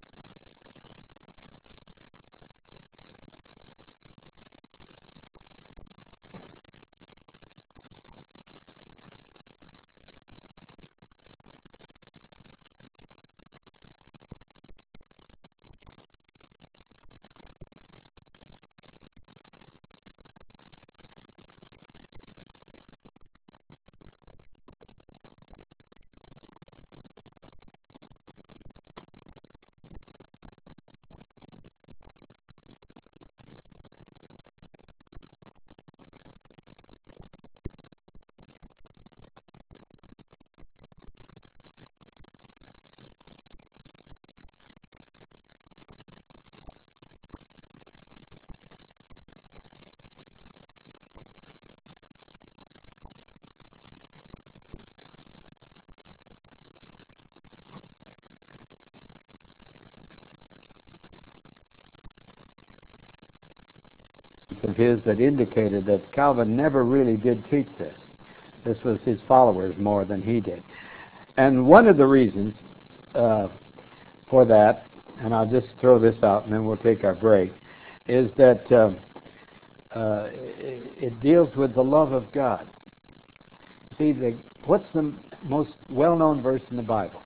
of his that indicated that Calvin never really did teach this. This was his followers more than he did. And one of the reasons uh, for that, and I'll just throw this out and then we'll take our break, is that uh, uh, it, it deals with the love of God. See, the, what's the most well-known verse in the Bible?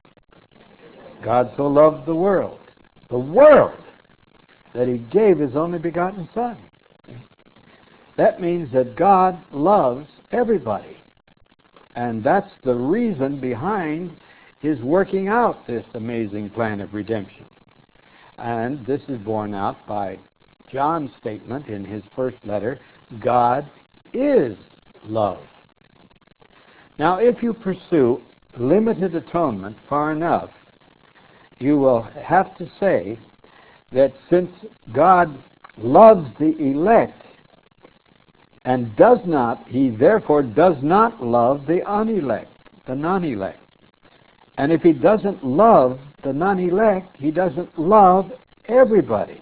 God so loved the world, the world, that he gave his only begotten Son. That means that God loves everybody. And that's the reason behind his working out this amazing plan of redemption. And this is borne out by John's statement in his first letter, God is love. Now, if you pursue limited atonement far enough, you will have to say that since God loves the elect and does not, he therefore does not love the unelect, the non-elect. And if he doesn't love the non-elect, he doesn't love everybody.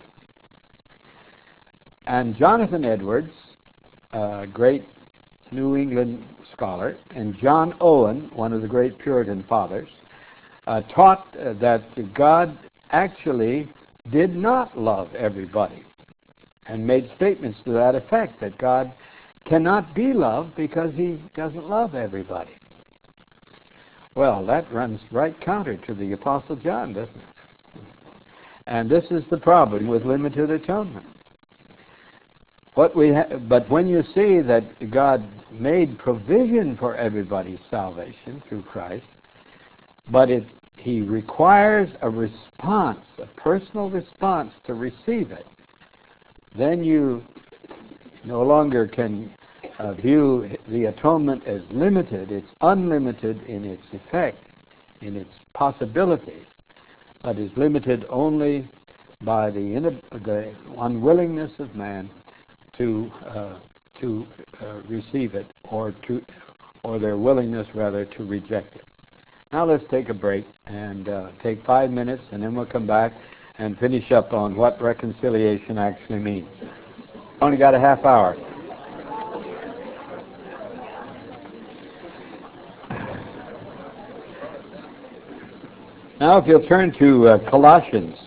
And Jonathan Edwards, a great New England scholar, and John Owen, one of the great Puritan fathers, uh, taught uh, that God actually did not love everybody, and made statements to that effect, that God cannot be loved because he doesn't love everybody. Well, that runs right counter to the Apostle John, doesn't it? And this is the problem with limited atonement. What we ha- but when you see that God made provision for everybody's salvation through Christ, but it, he requires a response, a personal response to receive it, then you no longer can uh, view the atonement as limited. It's unlimited in its effect, in its possibilities, but is limited only by the, in- the unwillingness of man to uh, to uh, receive it, or to or their willingness rather to reject it. Now let's take a break and uh, take five minutes, and then we'll come back and finish up on what reconciliation actually means. Only got a half hour. Now if you'll turn to uh, Colossians.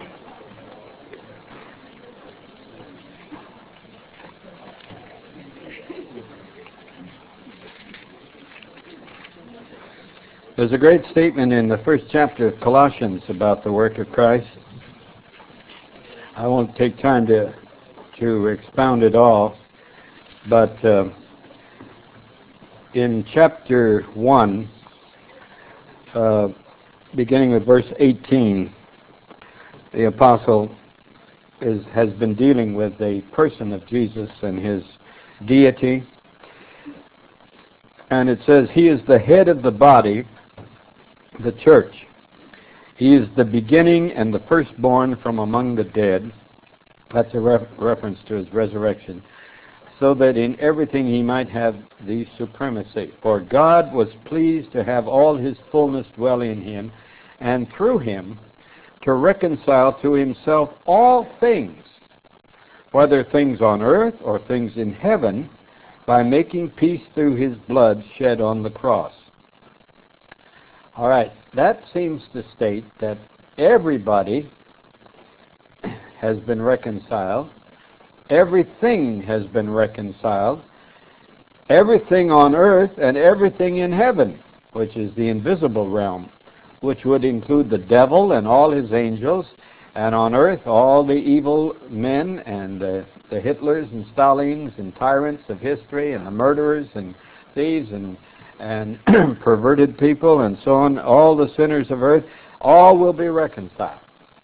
There's a great statement in the first chapter of Colossians about the work of Christ. I won't take time to to expound it all, but uh, in chapter one, uh, beginning with verse eighteen, the apostle is, has been dealing with the person of Jesus and his deity. And it says, he is the head of the body, the church. He is the beginning and the firstborn from among the dead. That's a ref- reference to his resurrection. So that in everything he might have the supremacy. For God was pleased to have all his fullness dwell in him, and through him to reconcile to himself all things, whether things on earth or things in heaven, by making peace through his blood shed on the cross. All right, that seems to state that everybody has been reconciled. Everything has been reconciled. Everything on earth and everything in heaven, which is the invisible realm, which would include the devil and all his angels, and on earth all the evil men and the, the Hitlers and Stalins and tyrants of history and the murderers and thieves and, and perverted people and so on, all the sinners of earth, all will be reconciled.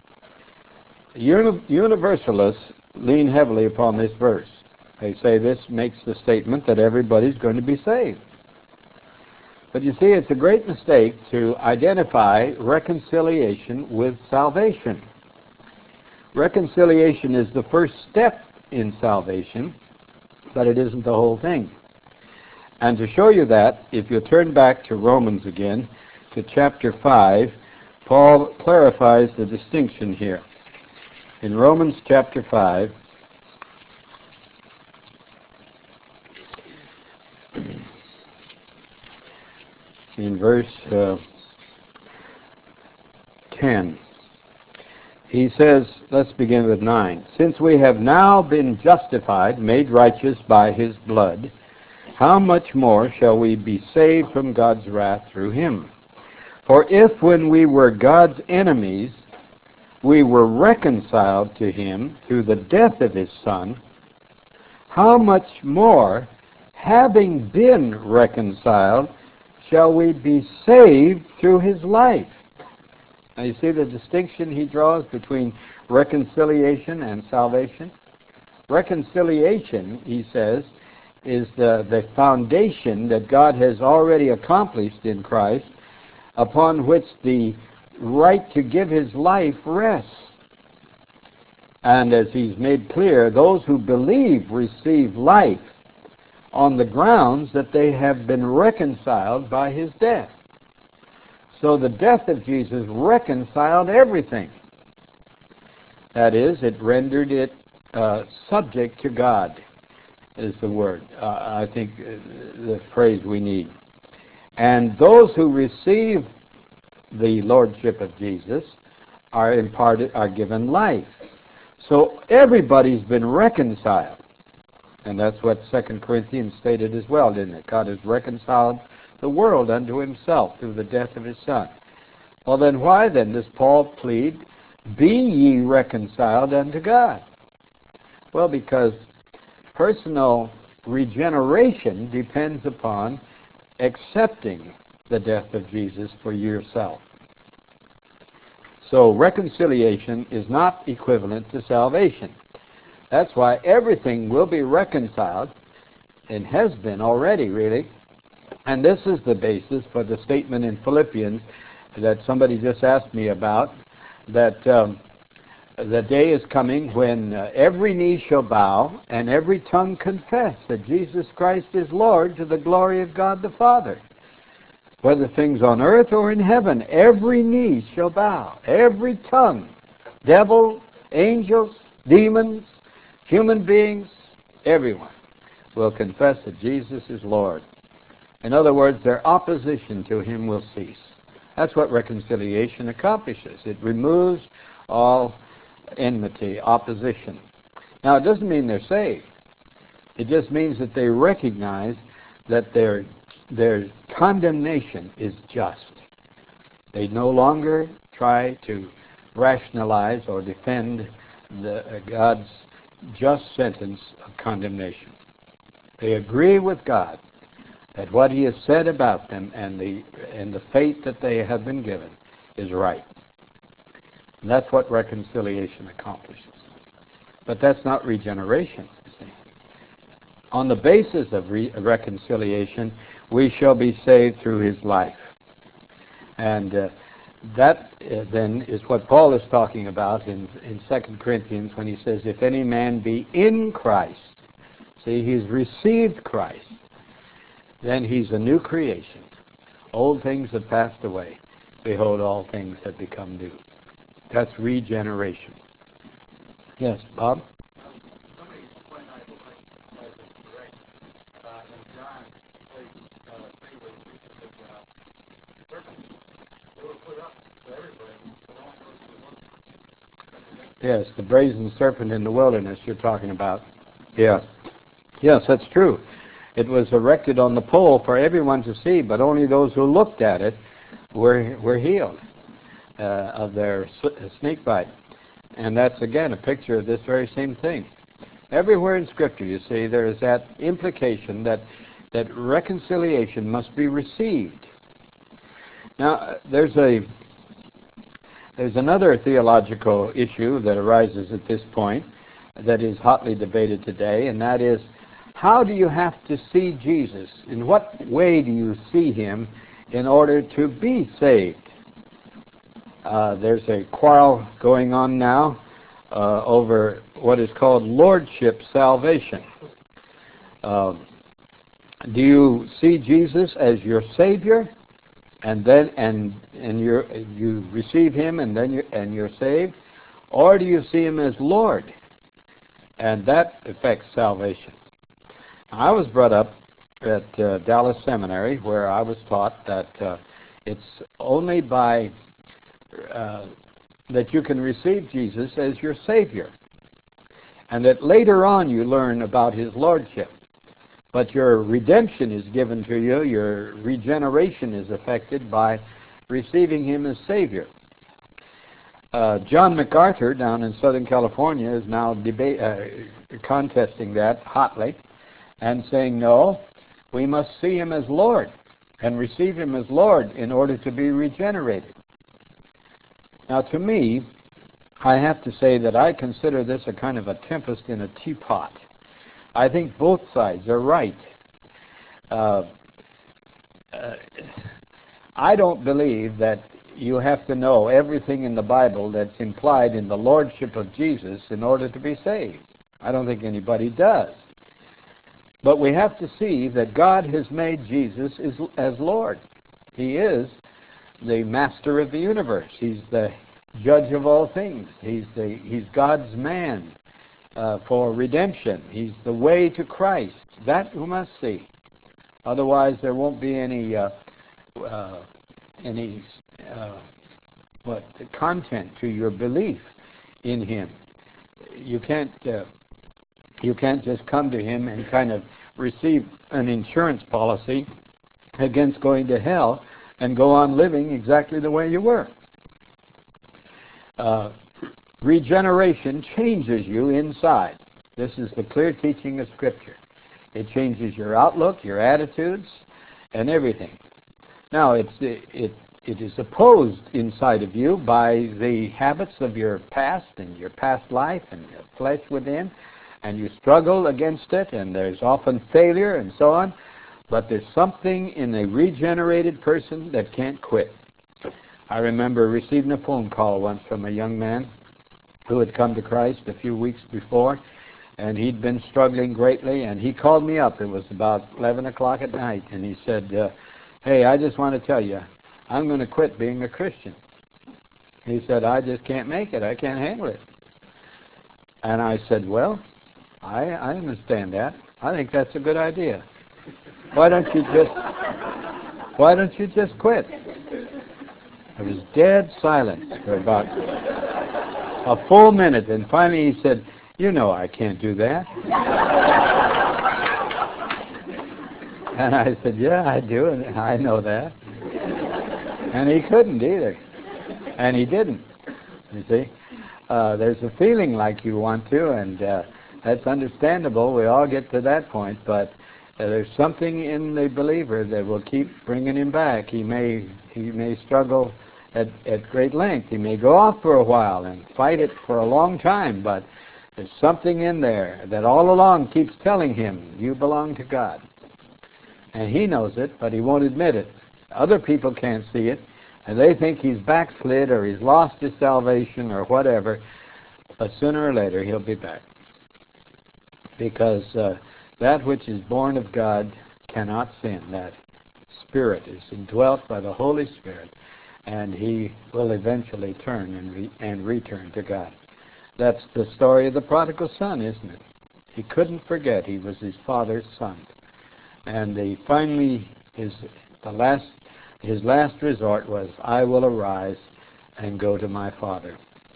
Uni- Universalists lean heavily upon this verse. They say this makes the statement that everybody's going to be saved. But you see, it's a great mistake to identify reconciliation with salvation. Reconciliation is the first step in salvation, but it isn't the whole thing. And to show you that, if you turn back to Romans again, to chapter five, Paul clarifies the distinction here. In Romans chapter five, in verse uh, ten, he says, let's begin with nine. Since we have now been justified, made righteous by his blood, how much more shall we be saved from God's wrath through him? For if when we were God's enemies, we were reconciled to him through the death of his Son, how much more, having been reconciled, shall we be saved through his life? Now you see the distinction he draws between reconciliation and salvation? Reconciliation, he says, is the, the foundation that God has already accomplished in Christ, upon which the right to give his life rests. And as he's made clear, those who believe receive life on the grounds that they have been reconciled by his death. So the death of Jesus reconciled everything. That is, it rendered it uh, subject to God, is the word, uh, I think, uh, the phrase we need. And those who receive the lordship of Jesus are imparted, are given life. So everybody's been reconciled. And that's what Second Corinthians stated as well, didn't it? God has reconciled the world unto himself through the death of his Son. Well, then why then does Paul plead, be ye reconciled unto God? Well, because personal regeneration depends upon accepting the death of Jesus for yourself. So reconciliation is not equivalent to salvation. That's why everything will be reconciled, and has been already, really. And this is the basis for the statement in Philippians that somebody just asked me about, that um, the day is coming when uh, every knee shall bow and every tongue confess that Jesus Christ is Lord, to the glory of God the Father. Whether things on earth or in heaven, every knee shall bow, every tongue devil, angels, demons, human beings, everyone will confess that Jesus is Lord. In other words, their opposition to him will cease. That's what reconciliation accomplishes. It removes all enmity, opposition. Now, it doesn't mean they're saved. It just means that they recognize that their, their condemnation is just. They no longer try to rationalize or defend the, uh, God's just sentence of condemnation. They agree with God that what he has said about them and the, and the fate that they have been given is right. And that's what reconciliation accomplishes. But that's not regeneration, you see. On the basis of re- reconciliation, we shall be saved through his life. And uh, that uh, then is what Paul is talking about in, in Second Corinthians when he says, if any man be in Christ, see, he's received Christ, then he's a new creation. Old things have passed away. Behold, all things have become new. That's regeneration. Yes, Bob? Yes, the brazen serpent in the wilderness you're talking about. Yeah. Yes, that's true. It was erected on the pole for everyone to see, but only those who looked at it were were healed uh, of their snake bite. And that's, again, a picture of this very same thing. Everywhere in Scripture, you see, there is that implication that, that reconciliation must be received. Now, there's a there's another theological issue that arises at this point that is hotly debated today, and that is, how do you have to see Jesus? In what way do you see him in order to be saved? Uh, there's a quarrel going on now uh, over what is called lordship salvation. Uh, do you see Jesus as your Savior, and then and and you you receive him, and then you and you're saved, or do you see him as Lord, and that affects salvation? I was brought up at uh, Dallas Seminary, where I was taught that uh, it's only by uh, that you can receive Jesus as your Savior, and that later on you learn about his lordship. But your redemption is given to you, your regeneration is affected by receiving him as Savior. Uh, John MacArthur down in Southern California is now debate, uh, contesting that hotly and saying, no, we must see him as Lord and receive him as Lord in order to be regenerated. Now, to me, I have to say that I consider this a kind of a tempest in a teapot. I think both sides are right. Uh, uh, I don't believe that you have to know everything in the Bible that's implied in the lordship of Jesus in order to be saved. I don't think anybody does. But we have to see that God has made Jesus as, as Lord. He is the master of the universe. He's the judge of all things. He's the he's God's man uh, for redemption. He's the way to Christ. That we must see. Otherwise, there won't be any uh, uh, any uh, what content to your belief in him. You can't uh, you can't just come to him and kind of receive an insurance policy against going to hell and go on living exactly the way you were. Uh, regeneration changes you inside. This is the clear teaching of Scripture. It changes your outlook, your attitudes, and everything. Now, it's, it, it, it is opposed inside of you by the habits of your past and your past life and the flesh within, and you struggle against it, and there's often failure and so on, but there's something in a regenerated person that can't quit. I remember receiving a phone call once from a young man who had come to Christ a few weeks before, and he'd been struggling greatly, and he called me up. It was about eleven o'clock at night, and he said, uh, hey, I just want to tell you, I'm going to quit being a Christian. He said, I just can't make it. I can't handle it. And I said, well, I, I understand that. I think that's a good idea. Why don't you just, why don't you just quit? There was dead silence for about a full minute, and finally he said, you know I can't do that. And I said, yeah, I do, and I know that. And he couldn't either. And he didn't, you see. Uh, there's a feeling like you want to, and uh, that's understandable. We all get to that point, but uh, there's something in the believer that will keep bringing him back. He may he may struggle at, at great length. He may go off for a while and fight it for a long time, but there's something in there that all along keeps telling him, you belong to God. And he knows it, but he won't admit it. Other people can't see it, and they think he's backslid or he's lost his salvation or whatever, but sooner or later he'll be back. Because uh, that which is born of God cannot sin. That Spirit is indwelt by the Holy Spirit, and he will eventually turn and, re- and return to God. That's the story of the prodigal son, isn't it? He couldn't forget he was his father's son. And he finally, his, the last, his last resort was, I will arise and go to my father.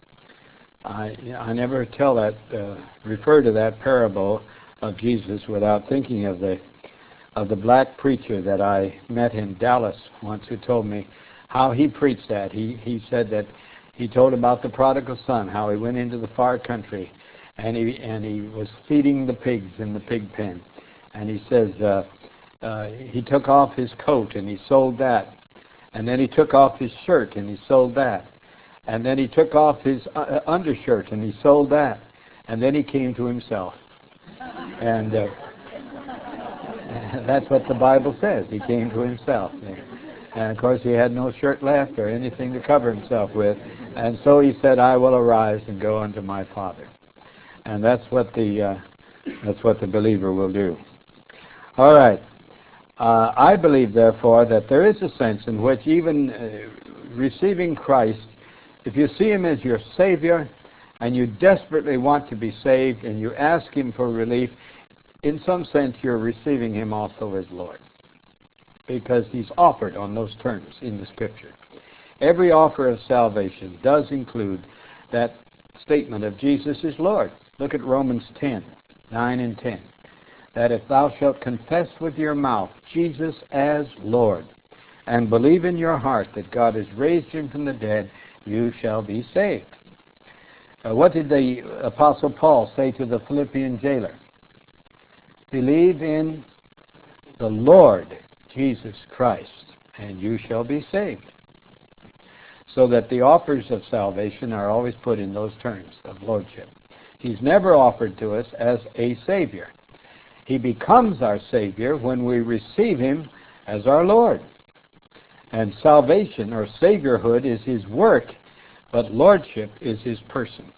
I, I never tell that, uh, refer to that parable of Jesus without thinking of the of the black preacher that I met in Dallas once, who told me how he preached that. He he said that he told about the prodigal son, how he went into the far country, and he and he was feeding the pigs in the pig pen, and he says uh, uh, he took off his coat and he sold that, and then he took off his shirt and he sold that. And then he took off his uh, undershirt and he sold that. And then he came to himself. And uh, that's what the Bible says. He came to himself. And of course he had no shirt left or anything to cover himself with. And so he said, I will arise and go unto my Father. And that's what the, uh, that's what the believer will do. All right. Uh, I believe, therefore, that there is a sense in which even uh, receiving Christ, if you see him as your Savior and you desperately want to be saved and you ask him for relief, in some sense you're receiving him also as Lord, because he's offered on those terms in the Scripture. Every offer of salvation does include that statement of Jesus is Lord. Look at Romans ten, nine and ten. That if thou shalt confess with your mouth Jesus as Lord, and believe in your heart that God has raised him from the dead, you shall be saved. Uh, what did the Apostle Paul say to the Philippian jailer? Believe in the Lord Jesus Christ, and you shall be saved. So that the offers of salvation are always put in those terms of lordship. He's never offered to us as a Savior. He becomes our Savior when we receive him as our Lord. And salvation or Saviorhood is his work, but lordship is his person.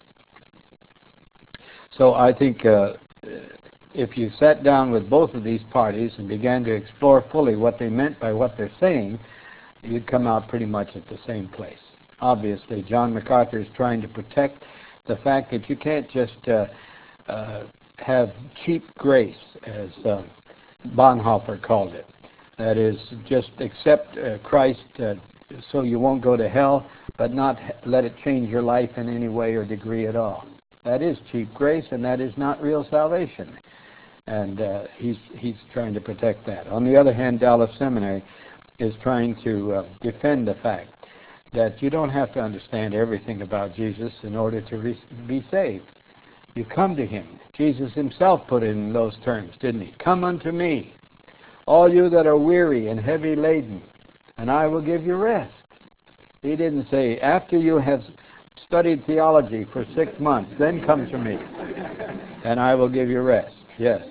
So I think uh, if you sat down with both of these parties and began to explore fully what they meant by what they're saying, you'd come out pretty much at the same place. Obviously, John MacArthur is trying to protect the fact that you can't just uh, uh, have cheap grace, as uh, Bonhoeffer called it. That is, just accept uh, Christ uh, so you won't go to hell, but not let it change your life in any way or degree at all. That is cheap grace, and that is not real salvation. And uh, he's he's trying to protect that. On the other hand, Dallas Seminary is trying to uh, defend the fact that you don't have to understand everything about Jesus in order to re- be saved. You come to him. Jesus himself put it in those terms, didn't he? Come unto me, all you that are weary and heavy laden, and I will give you rest. He didn't say, after you have studied theology for six months, then come to me, and I will give you rest. Yes.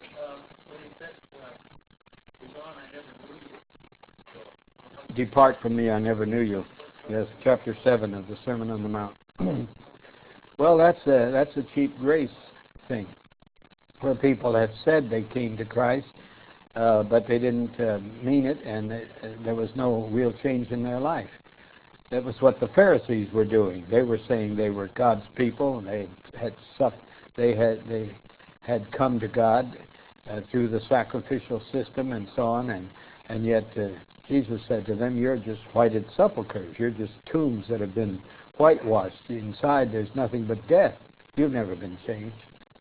Depart from me, I never knew you. Yes, chapter seven of the Sermon on the Mount. Well, that's a, that's a cheap grace thing, where people have said they came to Christ, uh, but they didn't uh, mean it, and it, uh, there was no real change in their life. That was what the Pharisees were doing. They were saying they were God's people, and they had suff- they had they had come to God uh, through the sacrificial system and so on, and and yet uh, Jesus said to them, "You're just whited sepulchres. You're just tombs that have been whitewashed. Inside, there's nothing but death. You've never been changed."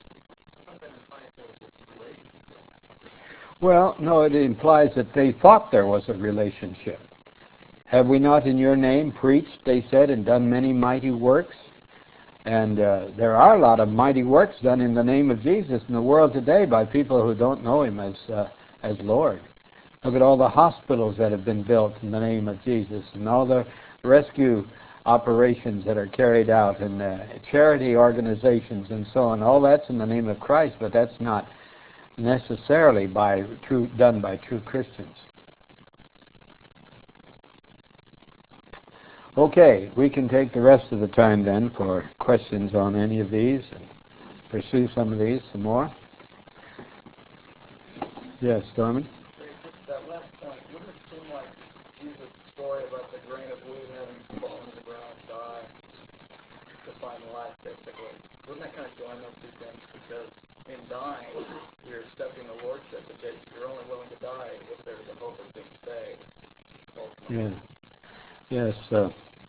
Well, no, it implies that they thought there was a relationship. Have we not in your name preached, they said, and done many mighty works? And uh, there are a lot of mighty works done in the name of Jesus in the world today by people who don't know him as uh, as Lord. Look at all the hospitals that have been built in the name of Jesus, and all the rescue operations that are carried out, and uh, charity organizations and so on. All that's in the name of Christ, but that's not necessarily by true done by true Christians. Okay, we can take the rest of the time then for questions on any of these and pursue some of these some more. Yes, Stormy? That last point, wouldn't it seem like Jesus' story about the grain of wheat having fallen to the ground and died to find life, basically? Wouldn't that kind of join those two things? Because in dying, you're accepting the Lordship, but yet you're only willing to die if there's a hope of being saved. Yeah. Yes. Uh,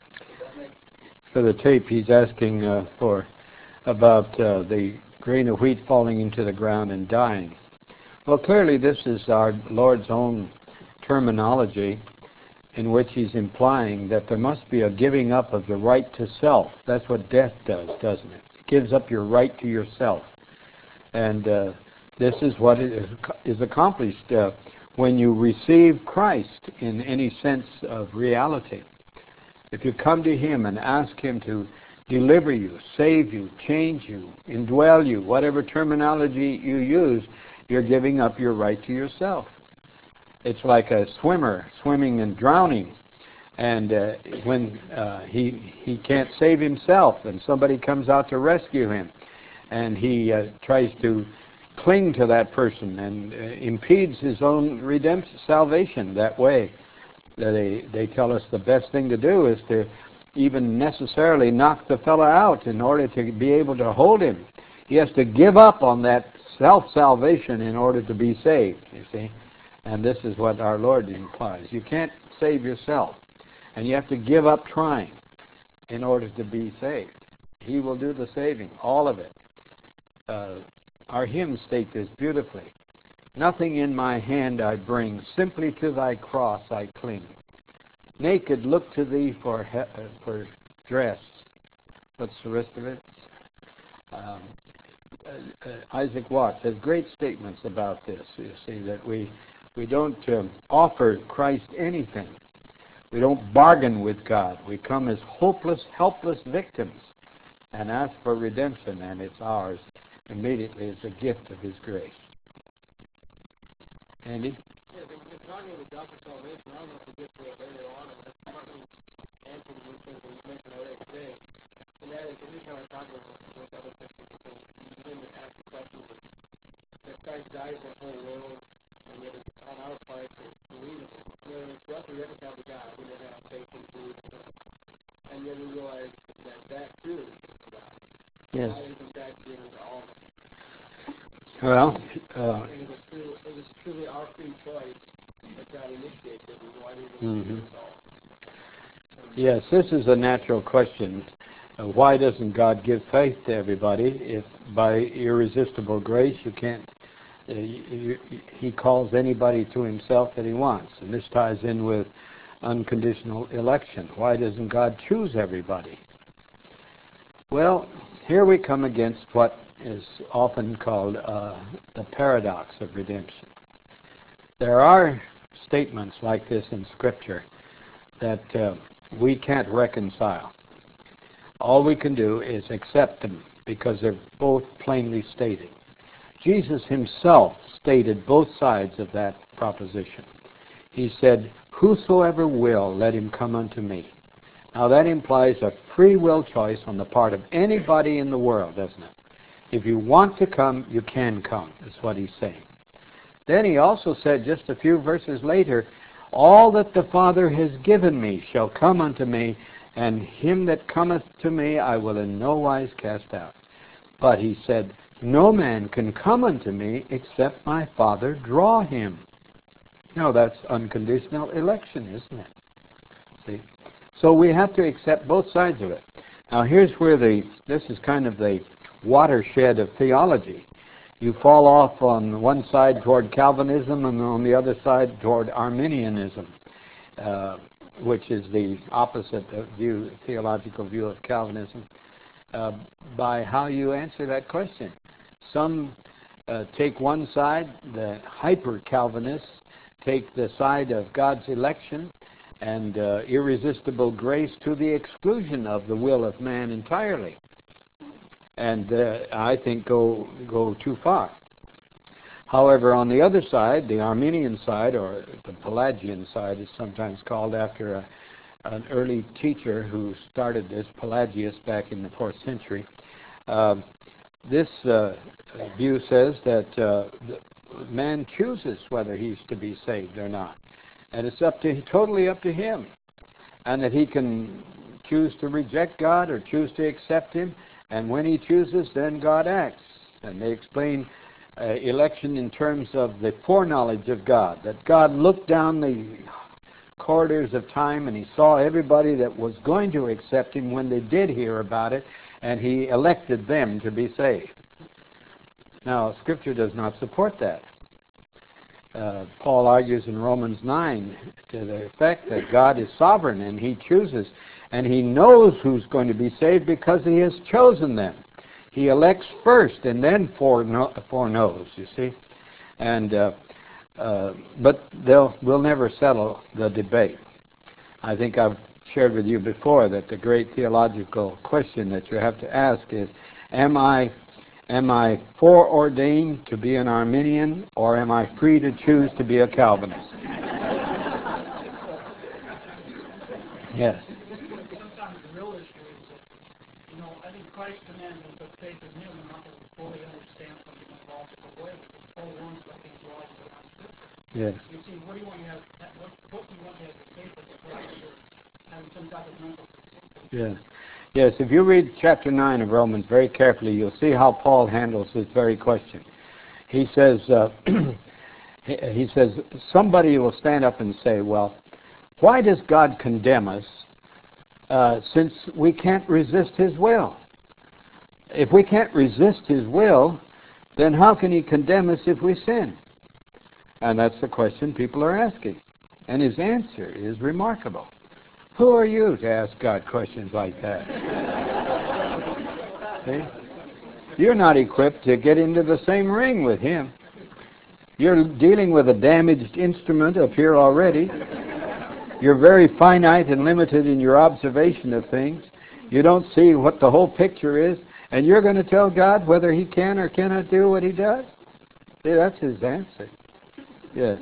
for the tape, he's asking uh, for about uh, the grain of wheat falling into the ground and dying. Well, clearly this is our Lord's own terminology in which he's implying that there must be a giving up of the right to self. That's what death does, doesn't it? It gives up your right to yourself. And uh, this is what is, is accomplished uh, when you receive Christ in any sense of reality. If you come to him and ask him to deliver you, save you, change you, indwell you, whatever terminology you use, you're giving up your right to yourself. It's like a swimmer swimming and drowning, and uh, when uh, he he can't save himself, and somebody comes out to rescue him, and he uh, tries to cling to that person and uh, impedes his own redemption, salvation that way. They they tell us the best thing to do is to even necessarily knock the fellow out in order to be able to hold him. He has to give up on that self-salvation in order to be saved, you see. And this is what our Lord implies. You can't save yourself, and you have to give up trying in order to be saved. He will do the saving, all of it. Uh, our hymns state this beautifully. Nothing in my hand I bring, simply to thy cross I cling. Naked look to thee for he- uh, for dress. What's the rest of it? Um, uh, uh, Isaac Watts has great statements about this. You see, that we we don't um, offer Christ anything. We don't bargain with God. We come as hopeless, helpless victims and ask for redemption, and it's ours immediately as a gift of his grace. Andy? Yeah, the talking of the gospel salvation, I don't know if we get to it later on, and that's partly answered one thing that you mentioned already today, and that is every time I talk with, with other Christians, people begin to ask the question of that Christ died for the whole world, and yet it's on our part to believe in it. You know, for us, we reconcile to God, we don't have faith and belief in him, and yet we realize that that too is God. Yes. God isn't that given to all of us. Well, uh, It was, true, it was truly our free choice that God initiated it, and why didn't he do it all? yes, this is a natural question. Uh, why doesn't God give faith to everybody if by irresistible grace you can't, uh, you, you, he calls anybody to himself that he wants? And this ties in with unconditional election. Why doesn't God choose everybody? Well, here we come against what is often called uh, the paradox of redemption. There are statements like this in Scripture that uh, we can't reconcile. All we can do is accept them because they're both plainly stated. Jesus himself stated both sides of that proposition. He said, "Whosoever will, let him come unto me." Now that implies a free will choice on the part of anybody in the world, doesn't it? If you want to come, you can come, is what he's saying. Then he also said just a few verses later, All that the Father has given me shall come unto me, and him that cometh to me I will in no wise cast out. But he said, no man can come unto me except my Father draw him. Now that's unconditional election, isn't it? See? So we have to accept both sides of it. Now here's where the, this is kind of the watershed of theology. You fall off on one side toward Calvinism and on the other side toward Arminianism, uh, which is the opposite view, theological view of Calvinism, uh, by how you answer that question. Some uh, take one side, the hyper-Calvinists take the side of God's election and uh, irresistible grace to the exclusion of the will of man entirely. And uh, I think go go too far. However, on the other side, the Arminian side, or the Pelagian side is sometimes called after a, an early teacher who started this, Pelagius, back in the fourth century. Uh, this uh, view says that uh, man chooses whether he's to be saved or not. And it's up to totally up to him. And that he can choose to reject God or choose to accept him. And when he chooses, then God acts. And they explain uh, election in terms of the foreknowledge of God. That God looked down the corridors of time and he saw everybody that was going to accept him when they did hear about it. And he elected them to be saved. Now, Scripture does not support that. Uh, Paul argues in Romans nine to the effect that God is sovereign and he chooses. And he knows who's going to be saved because he has chosen them. He elects first and then foreknow, foreknows, you see. And uh, uh, but they'll we'll never settle the debate. I think I've shared with you before that the great theological question that you have to ask is, am I am I foreordained to be an Arminian, or am I free to choose to be a Calvinist? Yes. Sometimes the real issue is that, you know, I think Christ commands us to faith in him and not to fully understand something in a logical way, because Paul warns about things logical and scripture. Yes. You see, what do you want to have, what, what do you want to have the faith of the Christ, or having some type of mental consistency? Yes. Yes, if you read chapter nine of Romans very carefully, you'll see how Paul handles this very question. He says, uh, he says, somebody will stand up and say, well, why does God condemn us uh, since we can't resist his will? If we can't resist his will, then how can he condemn us if we sin? And that's the question people are asking. And his answer is remarkable. Who are you to ask God questions like that? See? You're not equipped to get into the same ring with him. You're dealing with a damaged instrument up here already. You're very finite and limited in your observation of things. You don't see what the whole picture is, and you're going to tell God whether he can or cannot do what he does? See, that's his answer. Yes.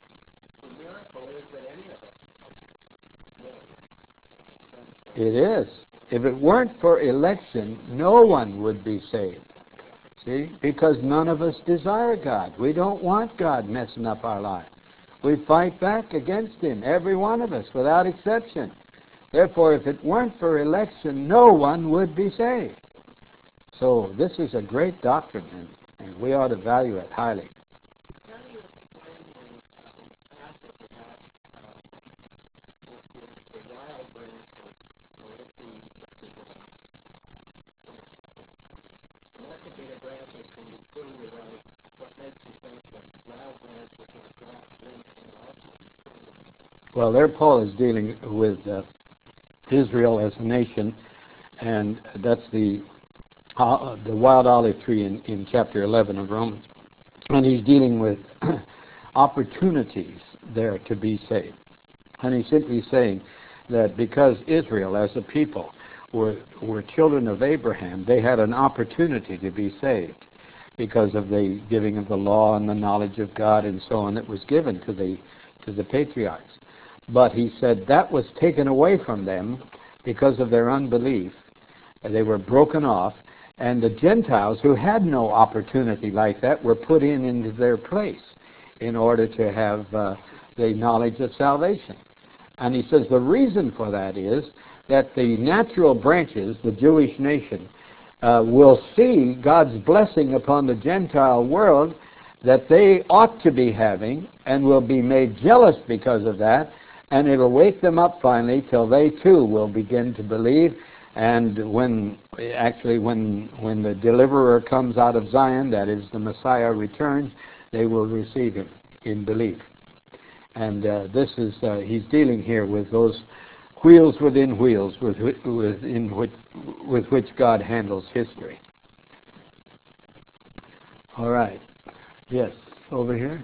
It is. If it weren't for election, no one would be saved. See? Because none of us desire God. We don't want God messing up our life. We fight back against him, every one of us, without exception. Therefore, if it weren't for election, no one would be saved. So this is a great doctrine, and, and we ought to value it highly. Well, there Paul is dealing with uh, Israel as a nation, and that's the uh, the wild olive tree in, in chapter eleven of Romans. And he's dealing with opportunities there to be saved. And he's simply saying that because Israel as a people were, were children of Abraham, they had an opportunity to be saved because of the giving of the law and the knowledge of God and so on that was given to the to the patriarchs. But he said that was taken away from them because of their unbelief. They were broken off, and the Gentiles who had no opportunity like that were put in into their place in order to have uh, the knowledge of salvation. And he says the reason for that is that the natural branches, the Jewish nation, uh, will see God's blessing upon the Gentile world that they ought to be having, and will be made jealous because of that, and it'll wake them up finally till they too will begin to believe. And when actually when when the deliverer comes out of Zion, that is the Messiah returns, they will receive him in belief. And uh, this is uh, he's dealing here with those wheels within wheels with with in which with which God handles history. All right. Yes, over here.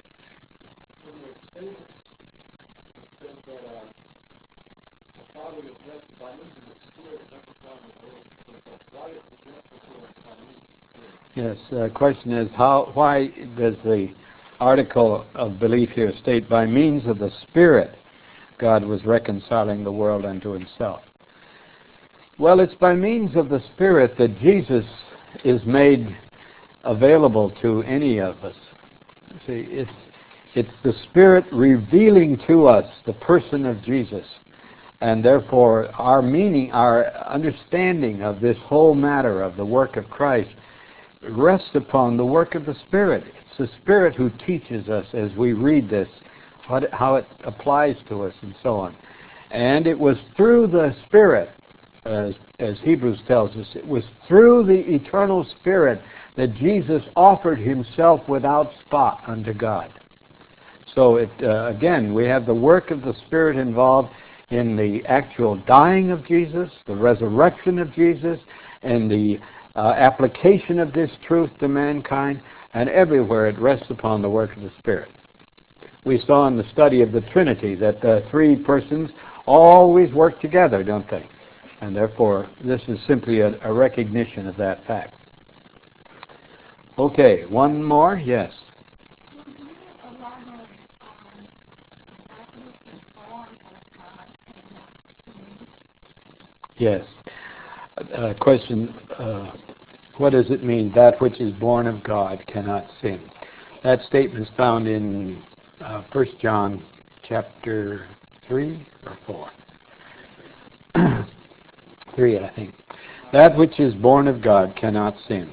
Yes, the question is how, why does the article of belief here state, by means of the Spirit, God was reconciling the world unto himself? Well, it's by means of the Spirit that Jesus is made available to any of us. See, it's, it's the Spirit revealing to us the person of Jesus. And therefore, our meaning, our understanding of this whole matter of the work of Christ rests upon the work of the Spirit. It's the Spirit who teaches us as we read this, what, how it applies to us and so on. And it was through the Spirit, as, as Hebrews tells us, it was through the eternal Spirit that Jesus offered himself without spot unto God. So it, uh, again, we have the work of the Spirit involved in the actual dying of Jesus, the resurrection of Jesus, and the uh, application of this truth to mankind, and everywhere it rests upon the work of the Spirit. We saw in the study of the Trinity that the three persons always work together, don't they? And therefore, this is simply a, a recognition of that fact. Okay, one more? Yes. Yes. Uh, question, uh, what does it mean, that which is born of God cannot sin? That statement is found in uh, First John chapter three or four? three, I think. That which is born of God cannot sin.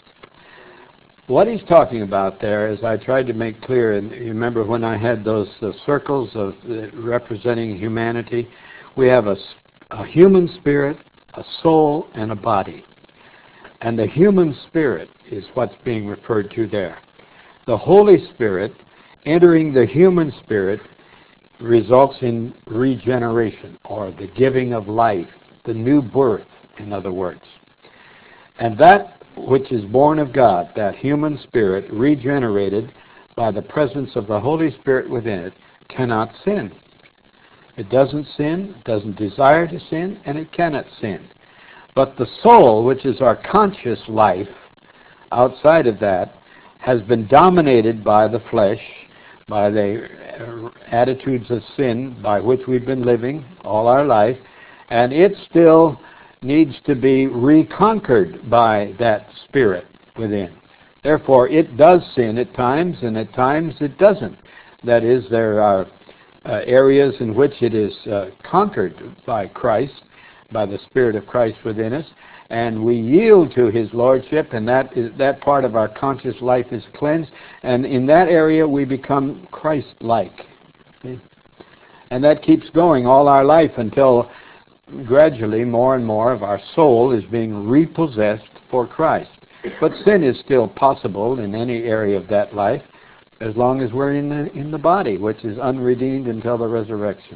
What he's talking about there, as I tried to make clear, and you remember when I had those uh, circles of uh, representing humanity, we have a, a human spirit, a soul, and a body. And the human spirit is what's being referred to there. The Holy Spirit entering the human spirit results in regeneration, or the giving of life, the new birth, in other words. And that which is born of God, that human spirit regenerated by the presence of the Holy Spirit within it, cannot sin. It doesn't sin, doesn't desire to sin, and it cannot sin. But the soul, which is our conscious life, outside of that, has been dominated by the flesh, by the attitudes of sin by which we've been living all our life, and it still needs to be reconquered by that spirit within. Therefore, it does sin at times, and at times it doesn't. That is, there are uh, areas in which it is uh, conquered by Christ, by the Spirit of Christ within us, and we yield to his lordship, and that is, that part of our conscious life is cleansed, and in that area we become Christ-like. See? And that keeps going all our life until gradually more and more of our soul is being repossessed for Christ. But sin is still possible in any area of that life as long as we're in the, in the body, which is unredeemed until the resurrection.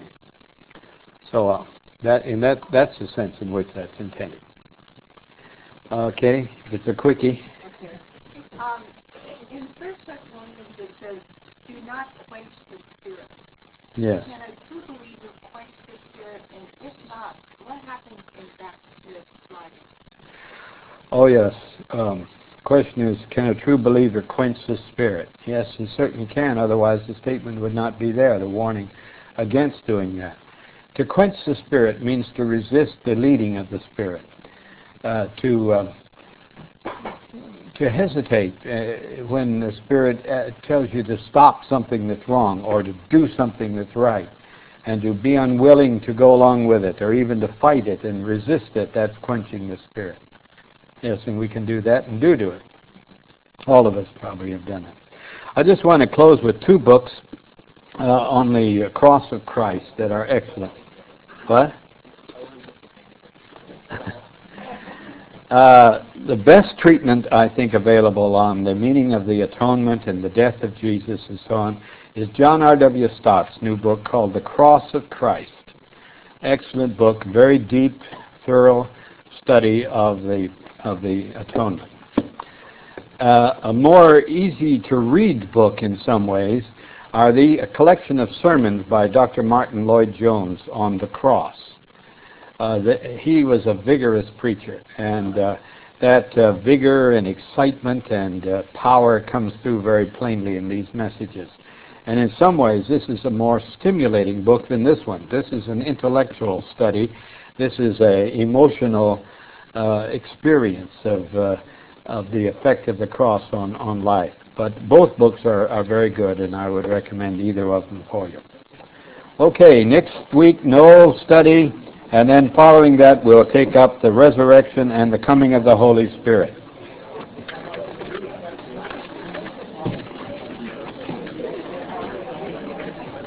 So uh, that in that that's the sense in which that's intended. Okay, it's a quickie. Okay. Um, in First Thessalonians it says, "Do not quench the Spirit." Yes. Can a true believer quench the Spirit, and if not, what happens if that Spirit flies? Oh yes. Um, question is, can a true believer quench the Spirit? Yes, he certainly can. Otherwise, the statement would not be there. The warning against doing that. To quench the Spirit means to resist the leading of the Spirit. Uh, to uh, to hesitate uh, when the Spirit uh, tells you to stop something that's wrong or to do something that's right, and to be unwilling to go along with it or even to fight it and resist it, that's quenching the Spirit. Yes, and we can do that and do do it. All of us probably have done it. I just want to close with two books uh, on the cross of Christ that are excellent. What? uh, the best treatment, I think, available on the meaning of the atonement and the death of Jesus and so on is John R W Stott's new book called The Cross of Christ. Excellent book, very deep, thorough study of the of the atonement. Uh, a more easy-to-read book in some ways are the a collection of sermons by Doctor Martin Lloyd-Jones on the cross. Uh, the, he was a vigorous preacher, and uh, that uh, vigor and excitement and uh, power comes through very plainly in these messages. And in some ways, this is a more stimulating book than this one. This is an intellectual study. This is an emotional uh, experience of uh, of the effect of the cross on, on life. But both books are, are very good, and I would recommend either of them for you. Okay, next week, no study, and then following that, we'll take up the resurrection and the coming of the Holy Spirit.